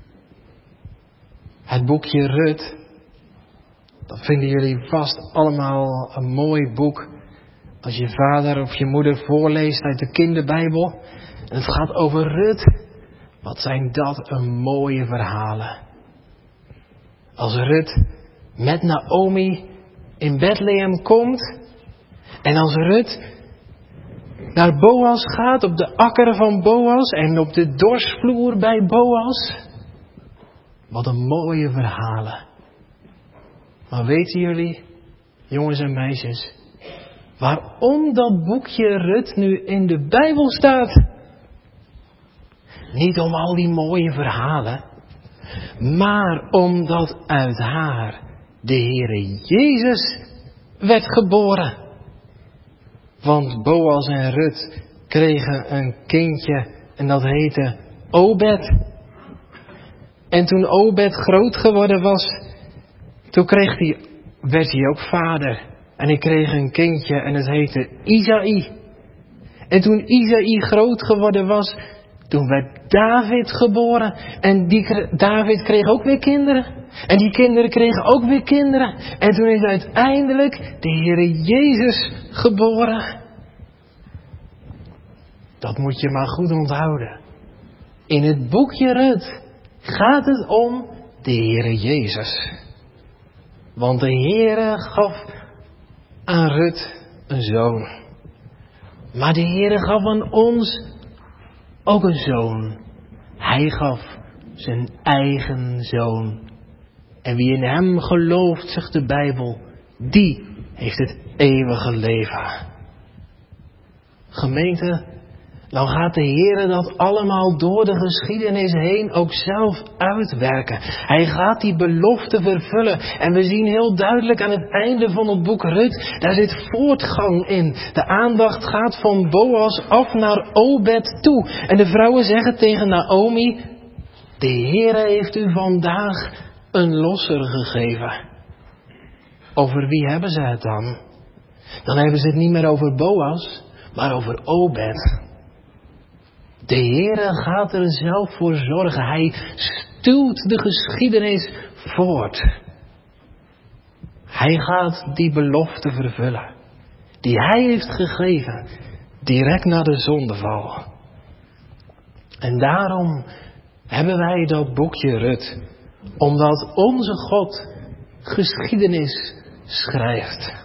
het boekje Rut, dat vinden jullie vast allemaal een mooi boek. Als je vader of je moeder voorleest uit de kinderbijbel. En het gaat over Rut. Wat zijn dat een mooie verhalen. Als Rut met Naomi in Bethlehem komt. En als Rut naar Boas gaat, op de akker van Boas en op de dorsvloer bij Boas. Wat een mooie verhalen. Maar weten jullie, jongens en meisjes, waarom dat boekje Rut nu in de Bijbel staat? Niet om al die mooie verhalen, maar omdat uit haar de Heere Jezus werd geboren. Want Boas en Rut kregen een kindje en dat heette Obed. En toen Obed groot geworden was, toen kreeg hij, werd hij ook vader. En hij kreeg een kindje en het heette Isaï. En toen Isaï groot geworden was, toen werd David geboren. En die, David kreeg ook weer kinderen. En die kinderen kregen ook weer kinderen. En toen is uiteindelijk de Heere Jezus geboren. Dat moet je maar goed onthouden. In het boekje Rut gaat het om de Heere Jezus. Want de Heere gaf aan Rut een zoon. Maar de Heere gaf aan ons ook een zoon. Hij gaf zijn eigen zoon. En wie in hem gelooft, zegt de Bijbel, die heeft het eeuwige leven. Gemeente, dan gaat de Heere dat allemaal door de geschiedenis heen ook zelf uitwerken. Hij gaat die belofte vervullen. En we zien heel duidelijk aan het einde van het boek Rut, daar zit voortgang in. De aandacht gaat van Boas af naar Obed toe. En de vrouwen zeggen tegen Naomi, de Heere heeft u vandaag een losser gegeven. Over wie hebben ze het dan? Dan hebben ze het niet meer over Boas, maar over Obed. De Heere gaat er zelf voor zorgen. Hij stuwt de geschiedenis voort. Hij gaat die belofte vervullen die hij heeft gegeven direct na de zondeval. En daarom hebben wij dat boekje Rut, omdat onze God geschiedenis schrijft.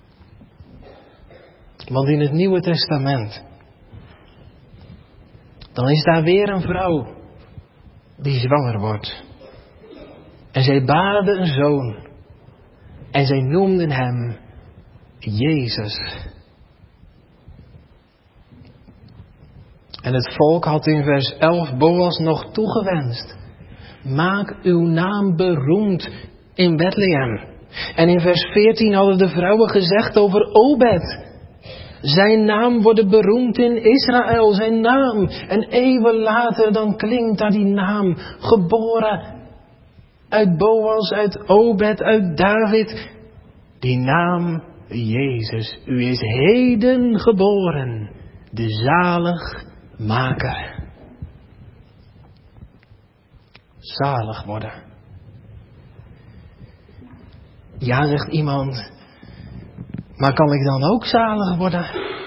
Want in het Nieuwe Testament, dan is daar weer een vrouw die zwanger wordt. En zij baarde een zoon. En zij noemden hem Jezus. En het volk had in vers elf Boas nog toegewenst: maak uw naam beroemd in Bethlehem. En in vers veertien hadden de vrouwen gezegd over Obed: zijn naam wordt beroemd in Israël, zijn naam. En eeuwen later dan klinkt daar die naam, geboren uit Boas, uit Obed, uit David. Die naam Jezus. U is heden geboren, de zaligmaker. Zalig worden. Ja, zegt iemand, maar kan ik dan ook zalig worden?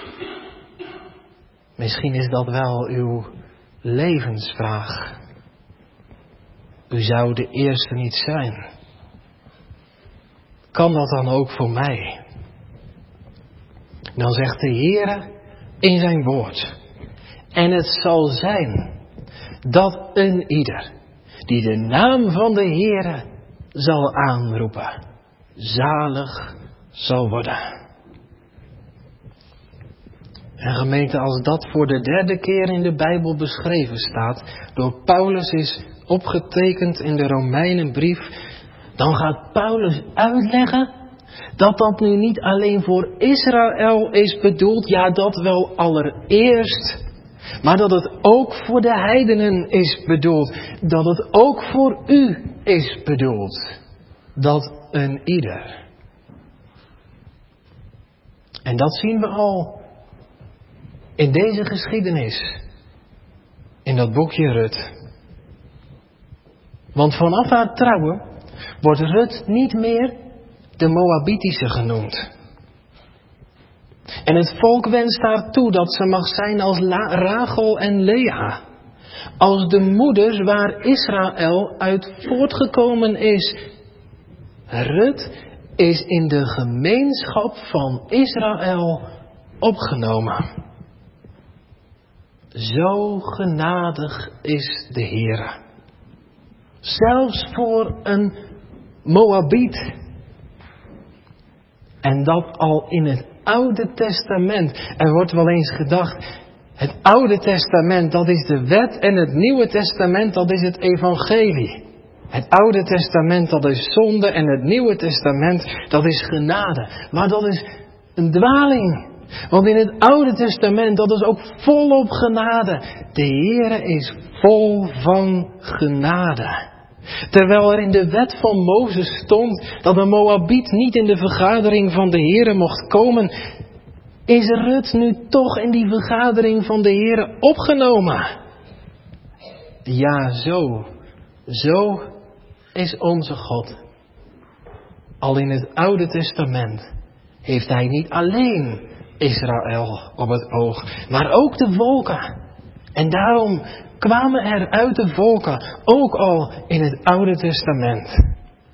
Misschien is dat wel uw levensvraag. U zou de eerste niet zijn. Kan dat dan ook voor mij? Dan zegt de Heere in zijn woord: en het zal zijn dat een ieder die de naam van de Heere zal aanroepen, zalig zal worden. En gemeente, als dat voor de derde keer in de Bijbel beschreven staat, door Paulus is opgetekend in de Romeinenbrief, dan gaat Paulus uitleggen dat dat nu niet alleen voor Israël is bedoeld, ja, dat wel allereerst, maar dat het ook voor de heidenen is bedoeld, dat het ook voor u is bedoeld, dat een ieder. En dat zien we al in deze geschiedenis, in dat boekje Rut. Want vanaf haar trouwen wordt Rut niet meer de Moabitische genoemd. En het volk wenst haar toe dat ze mag zijn als La- Rachel en Lea. Als de moeders waar Israël uit voortgekomen is. Rut is in de gemeenschap van Israël opgenomen. Zo genadig is de Heere. Zelfs voor een Moabiet. En dat al in het Oude Testament. Er wordt wel eens gedacht, het Oude Testament dat is de wet en het Nieuwe Testament dat is het evangelie. Het Oude Testament dat is zonde en het Nieuwe Testament dat is genade. Maar dat is een dwaling. Want in het Oude Testament, dat is ook volop genade. De Heere is vol van genade. Terwijl er in de wet van Mozes stond dat een Moabiet niet in de vergadering van de Heere mocht komen, is Rut nu toch in die vergadering van de Heere opgenomen. Ja, zo, zo is onze God. Al in het Oude Testament heeft hij niet alleen Israël op het oog, maar ook de volken. En daarom kwamen er uit de volken ook al in het Oude Testament.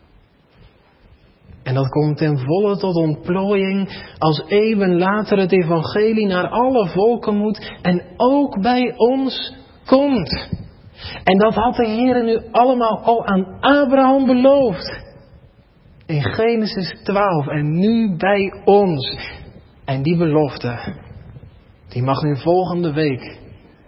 En dat komt ten volle tot ontplooiing als eeuwen later het evangelie naar alle volken moet en ook bij ons komt. En dat had de Heer nu allemaal al aan Abraham beloofd. In Genesis twaalf en nu bij ons. En die belofte, die mag nu volgende week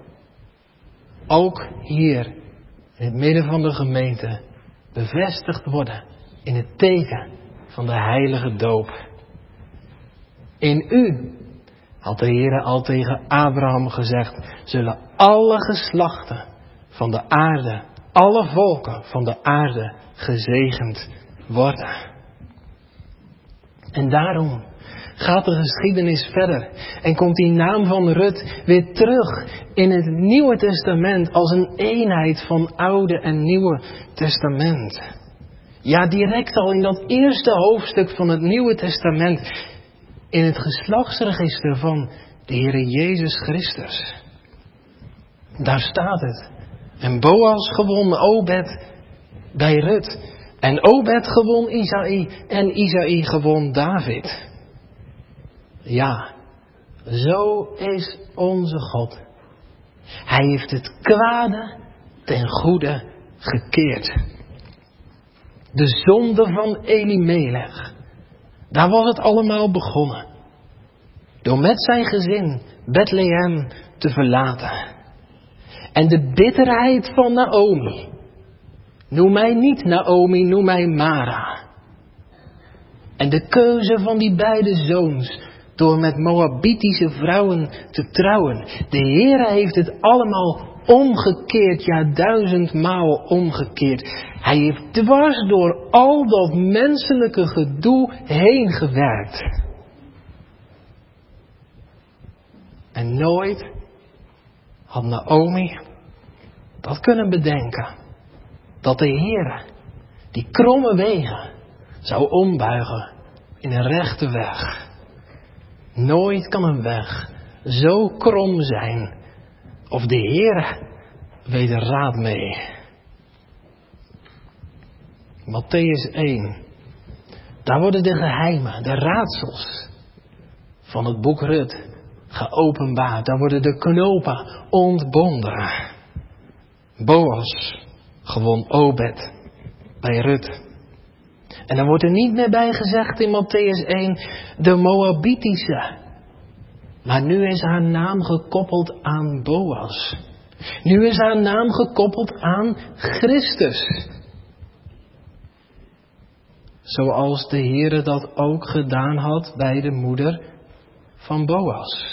ook hier in het midden van de gemeente bevestigd worden in het teken van de heilige doop. In u, had de Heer al tegen Abraham gezegd, zullen alle geslachten van de aarde, alle volken van de aarde gezegend worden. En daarom gaat de geschiedenis verder en komt die naam van Rut weer terug in het Nieuwe Testament als een eenheid van Oude en Nieuwe Testament. Ja, direct al in dat eerste hoofdstuk van het Nieuwe Testament, in het geslachtsregister van de Heere Jezus Christus. Daar staat het. En Boas gewon Obed bij Rut. En Obed gewon Isaï en Isaï gewon David. Ja, zo is onze God. Hij heeft het kwade ten goede gekeerd. De zonde van Elimelech. Daar was het allemaal begonnen. Door met zijn gezin Bethlehem te verlaten. En de bitterheid van Naomi. Noem mij niet Naomi, noem mij Mara. En de keuze van die beide zoons door met Moabitische vrouwen te trouwen. De Heere heeft het allemaal omgekeerd, ja duizendmaal omgekeerd. Hij heeft dwars door al dat menselijke gedoe heen gewerkt. En nooit had Naomi dat kunnen bedenken. Dat de Heere die kromme wegen zou ombuigen in een rechte weg. Nooit kan een weg zo krom zijn. Of de Heere weet er raad mee. Mattheüs één. Daar worden de geheimen, de raadsels van het boek Rut geopenbaard. Daar worden de knopen ontbonden. Boas gewon Obed bij Rut. En dan wordt er niet meer bij gezegd in Mattheüs één de Moabitische. Maar nu is haar naam gekoppeld aan Boas. Nu is haar naam gekoppeld aan Christus. Zoals de Heere dat ook gedaan had bij de moeder van Boas.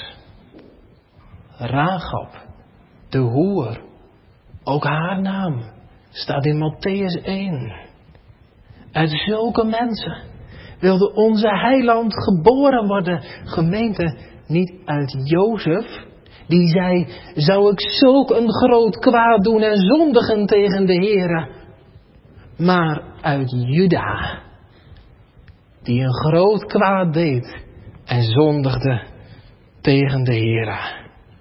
Rahab, de hoer. Ook haar naam staat in Mattheüs één. Uit zulke mensen wilde onze heiland geboren worden. Gemeente, niet uit Jozef, die zei, zou ik zulk een groot kwaad doen en zondigen tegen de Heere. Maar uit Juda, die een groot kwaad deed en zondigde tegen de Heere.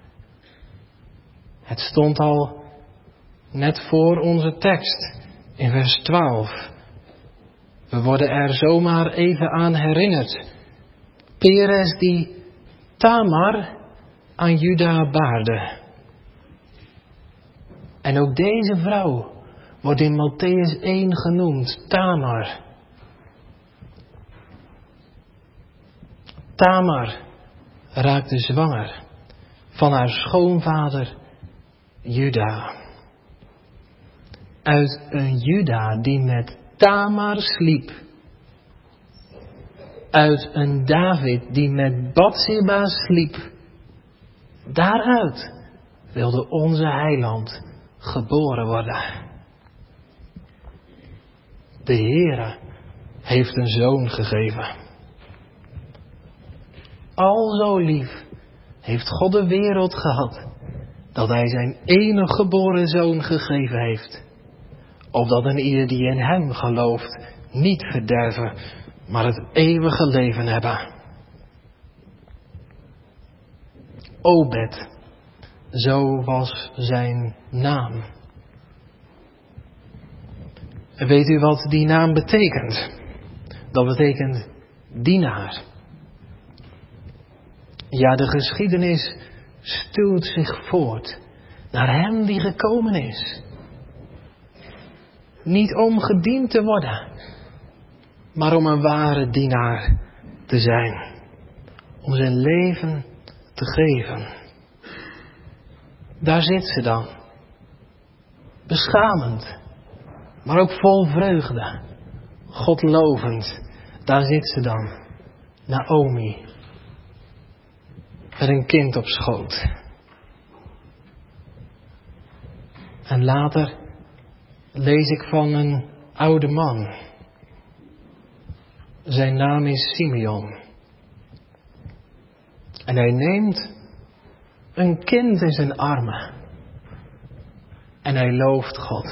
Het stond al net voor onze tekst in vers twaalf. We worden er zomaar even aan herinnerd. Peres die Tamar aan Juda baarde. En ook deze vrouw wordt in Mattheüs één genoemd, Tamar. Tamar raakte zwanger van haar schoonvader Juda. Uit een Juda die met Tamar sliep. Uit een David die met Bathseba sliep. Daaruit wilde onze heiland geboren worden. De Heere heeft een zoon gegeven. Al zo lief heeft God de wereld gehad, dat hij zijn enige geboren zoon gegeven heeft. Opdat een ieder die in hem gelooft niet verderven, maar het eeuwige leven hebben. Obed, zo was zijn naam. En weet u wat die naam betekent? Dat betekent dienaar. Ja, de geschiedenis stuwt zich voort naar hem die gekomen is. Niet om gediend te worden, maar om een ware dienaar te zijn. Om zijn leven te geven. Daar zit ze dan. Beschamend, maar ook vol vreugde. God lovend, daar zit ze dan. Naomi. Met een kind op schoot. En later lees ik van een oude man. Zijn naam is Simeon. En hij neemt een kind in zijn armen. En hij looft God.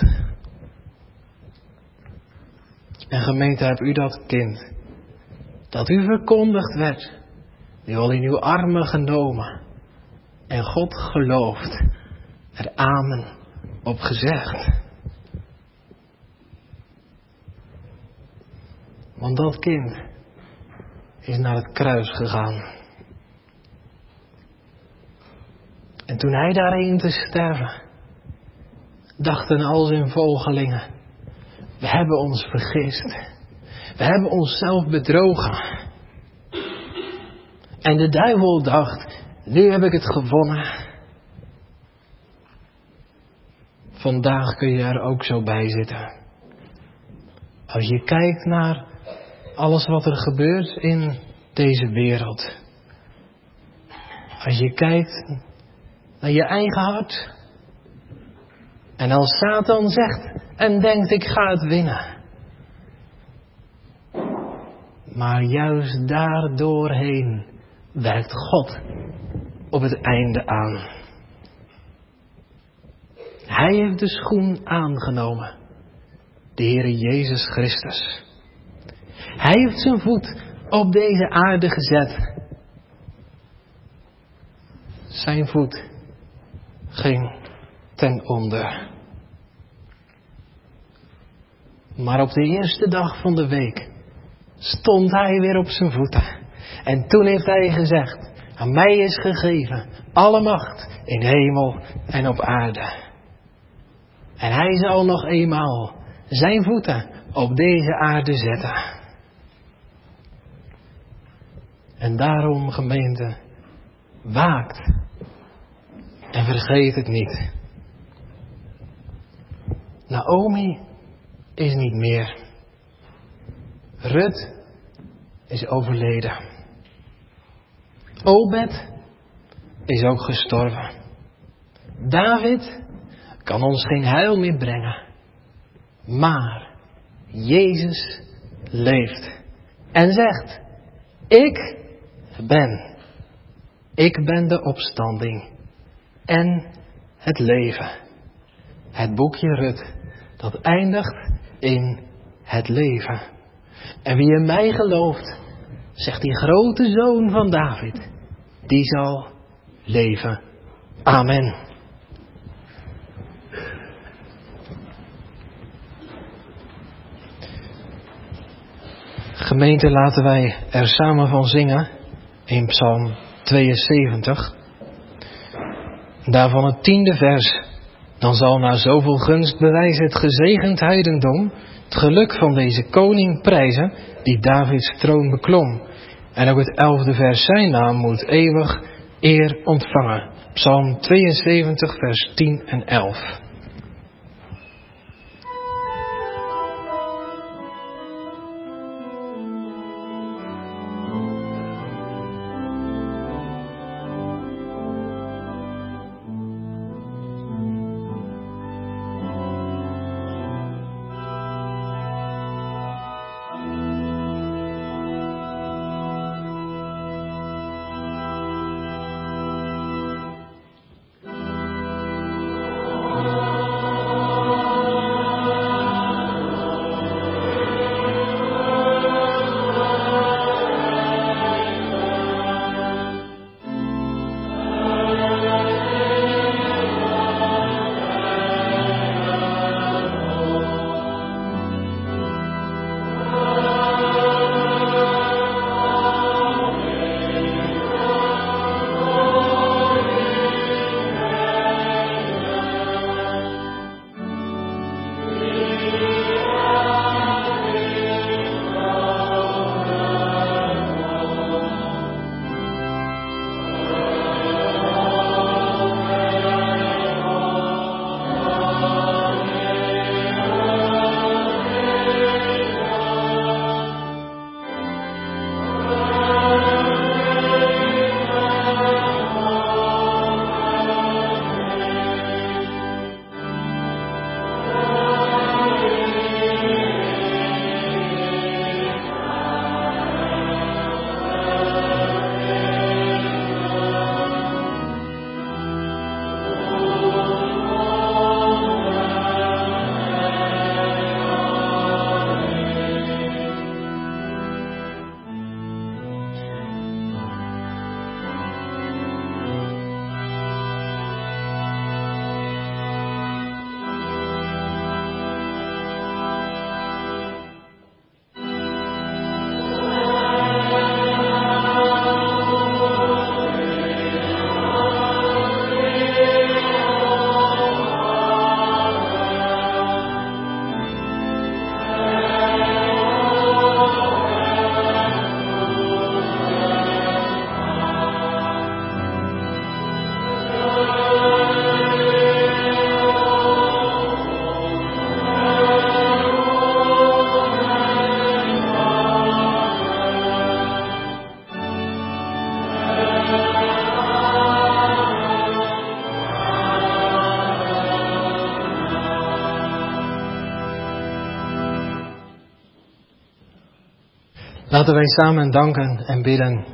En gemeente, heb u dat kind, dat u verkondigd werd, nu al in uw armen genomen. En God gelooft, er amen op gezegd. Want dat kind is naar het kruis gegaan. En toen hij daarheen te sterven, dachten al zijn volgelingen, we hebben ons vergist. We hebben onszelf bedrogen. En de duivel dacht, nu heb ik het gewonnen. Vandaag kun je er ook zo bij zitten. Als je kijkt naar alles wat er gebeurt in deze wereld. Als je kijkt naar je eigen hart. En als Satan zegt en denkt, ik ga het winnen. Maar juist daardoorheen werkt God op het einde aan. Hij heeft de schoen aangenomen. De Heere Jezus Christus. Hij heeft zijn voet op deze aarde gezet. Zijn voet ging ten onder. Maar op de eerste dag van de week stond hij weer op zijn voeten. En toen heeft hij gezegd, aan mij is gegeven alle macht in hemel en op aarde. En hij zal nog eenmaal zijn voeten op deze aarde zetten. En daarom, gemeente, waakt en vergeet het niet. Naomi is niet meer. Rut is overleden. Obed is ook gestorven. David kan ons geen heil meer brengen. Maar Jezus leeft en zegt, ik ben. Ik ben de opstanding en het leven. Het boekje Rut, dat eindigt in het leven. En wie in mij gelooft, zegt die grote zoon van David, die zal leven. Amen. Gemeente, laten wij er samen van zingen in Psalm tweeënzeventig. Daarvan het tiende vers. Dan zal na zoveel gunst bewijzen het gezegend heidendom het geluk van deze koning prijzen die Davids troon beklom. En ook het elfde vers, zijn naam moet eeuwig eer ontvangen. Psalm tweeënzeventig vers tien en elf. Oh Laten wij samen danken en bidden.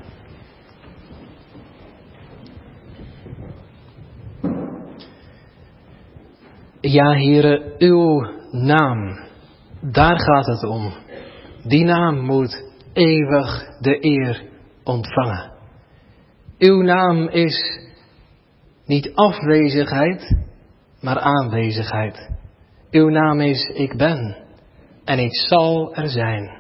Ja, Heere, uw naam, daar gaat het om. Die naam moet eeuwig de eer ontvangen. Uw naam is niet afwezigheid, maar aanwezigheid. Uw naam is ik ben en ik zal er zijn.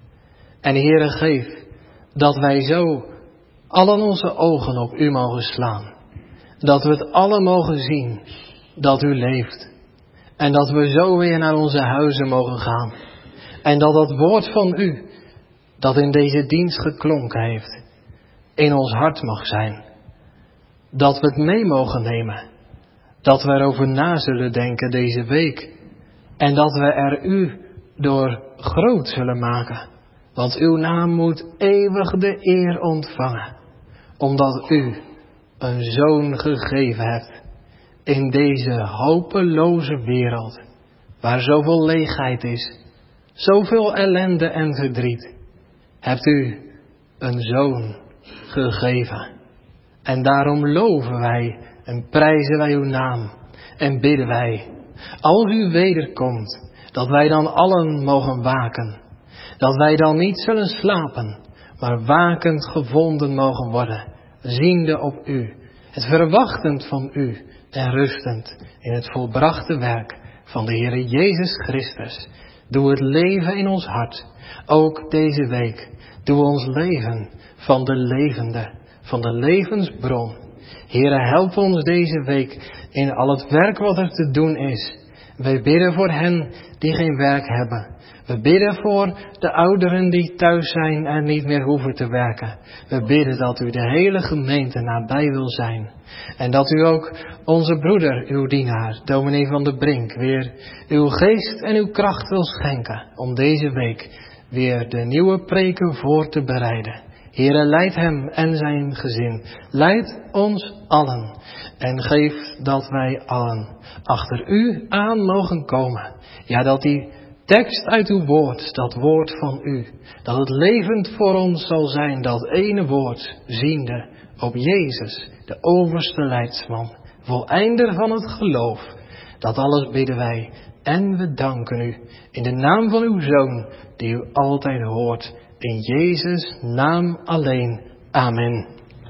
En Heere, geef dat wij zo allen onze ogen op u mogen slaan. Dat we het allen mogen zien dat u leeft. En dat we zo weer naar onze huizen mogen gaan. En dat dat woord van u, dat in deze dienst geklonken heeft, in ons hart mag zijn. Dat we het mee mogen nemen. Dat we erover na zullen denken deze week. En dat we er u door groot zullen maken. Want uw naam moet eeuwig de eer ontvangen. Omdat u een zoon gegeven hebt. In deze hopeloze wereld. Waar zoveel leegheid is. Zoveel ellende en verdriet. Hebt u een zoon gegeven. En daarom loven wij en prijzen wij uw naam. En bidden wij. Als u wederkomt. Dat wij dan allen mogen waken. Dat wij dan niet zullen slapen. Maar wakend gevonden mogen worden. Ziende op u. Het verwachtend van u. En rustend in het volbrachte werk van de Heere Jezus Christus. Doe het leven in ons hart. Ook deze week. Doe ons leven van de levende. Van de levensbron. Heere, help ons deze week in al het werk wat er te doen is. Wij bidden voor hen die geen werk hebben. We bidden voor de ouderen die thuis zijn en niet meer hoeven te werken. We bidden dat u de hele gemeente nabij wil zijn. En dat u ook onze broeder, uw dienaar, dominee van de Brink, weer uw geest en uw kracht wil schenken. Om deze week weer de nieuwe preken voor te bereiden. Heere, leid hem en zijn gezin. Leid ons allen. En geef dat wij allen achter u aan mogen komen. Ja, dat die tekst uit uw woord, dat woord van u, dat het levend voor ons zal zijn, dat ene woord, ziende op Jezus, de overste leidsman, voleinder van het geloof. Dat alles bidden wij en we danken u in de naam van uw Zoon, die u altijd hoort, in Jezus' naam alleen. Amen.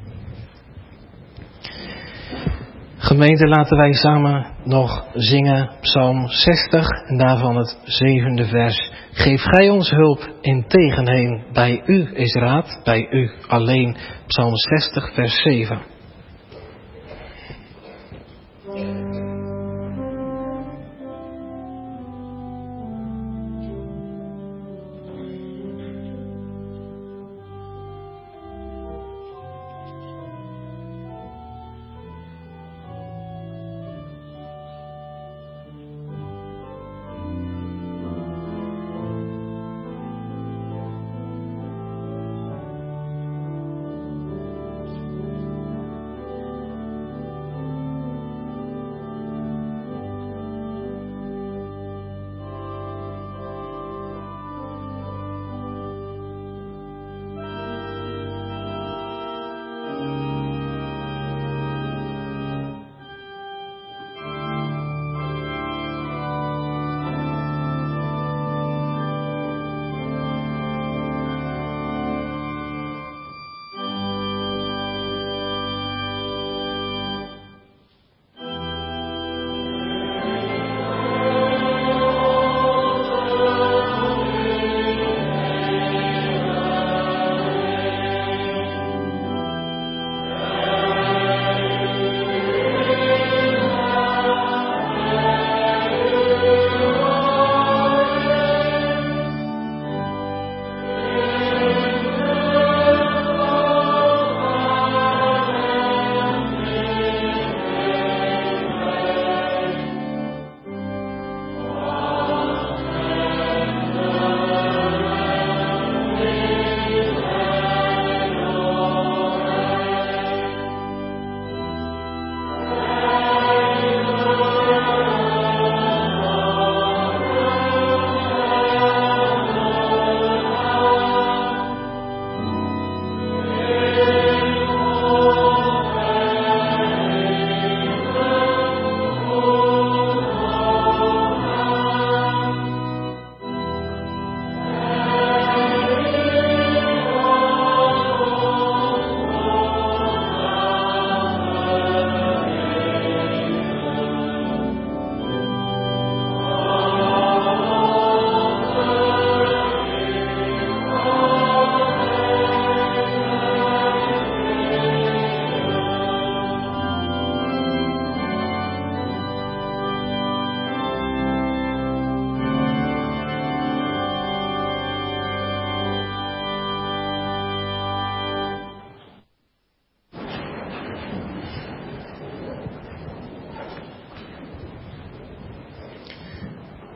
Gemeente, laten wij samen nog zingen Psalm zestig en daarvan het zevende vers. Geef gij ons hulp in tegenheen, bij u is raad, bij u alleen. Psalm zestig vers zeven.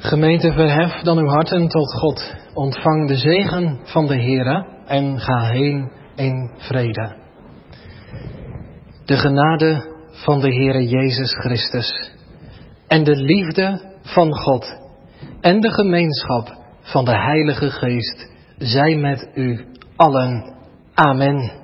Gemeente, verhef dan uw harten tot God. Ontvang de zegen van de Heere en ga heen in vrede. De genade van de Heere Jezus Christus en de liefde van God en de gemeenschap van de Heilige Geest zij met u allen. Amen.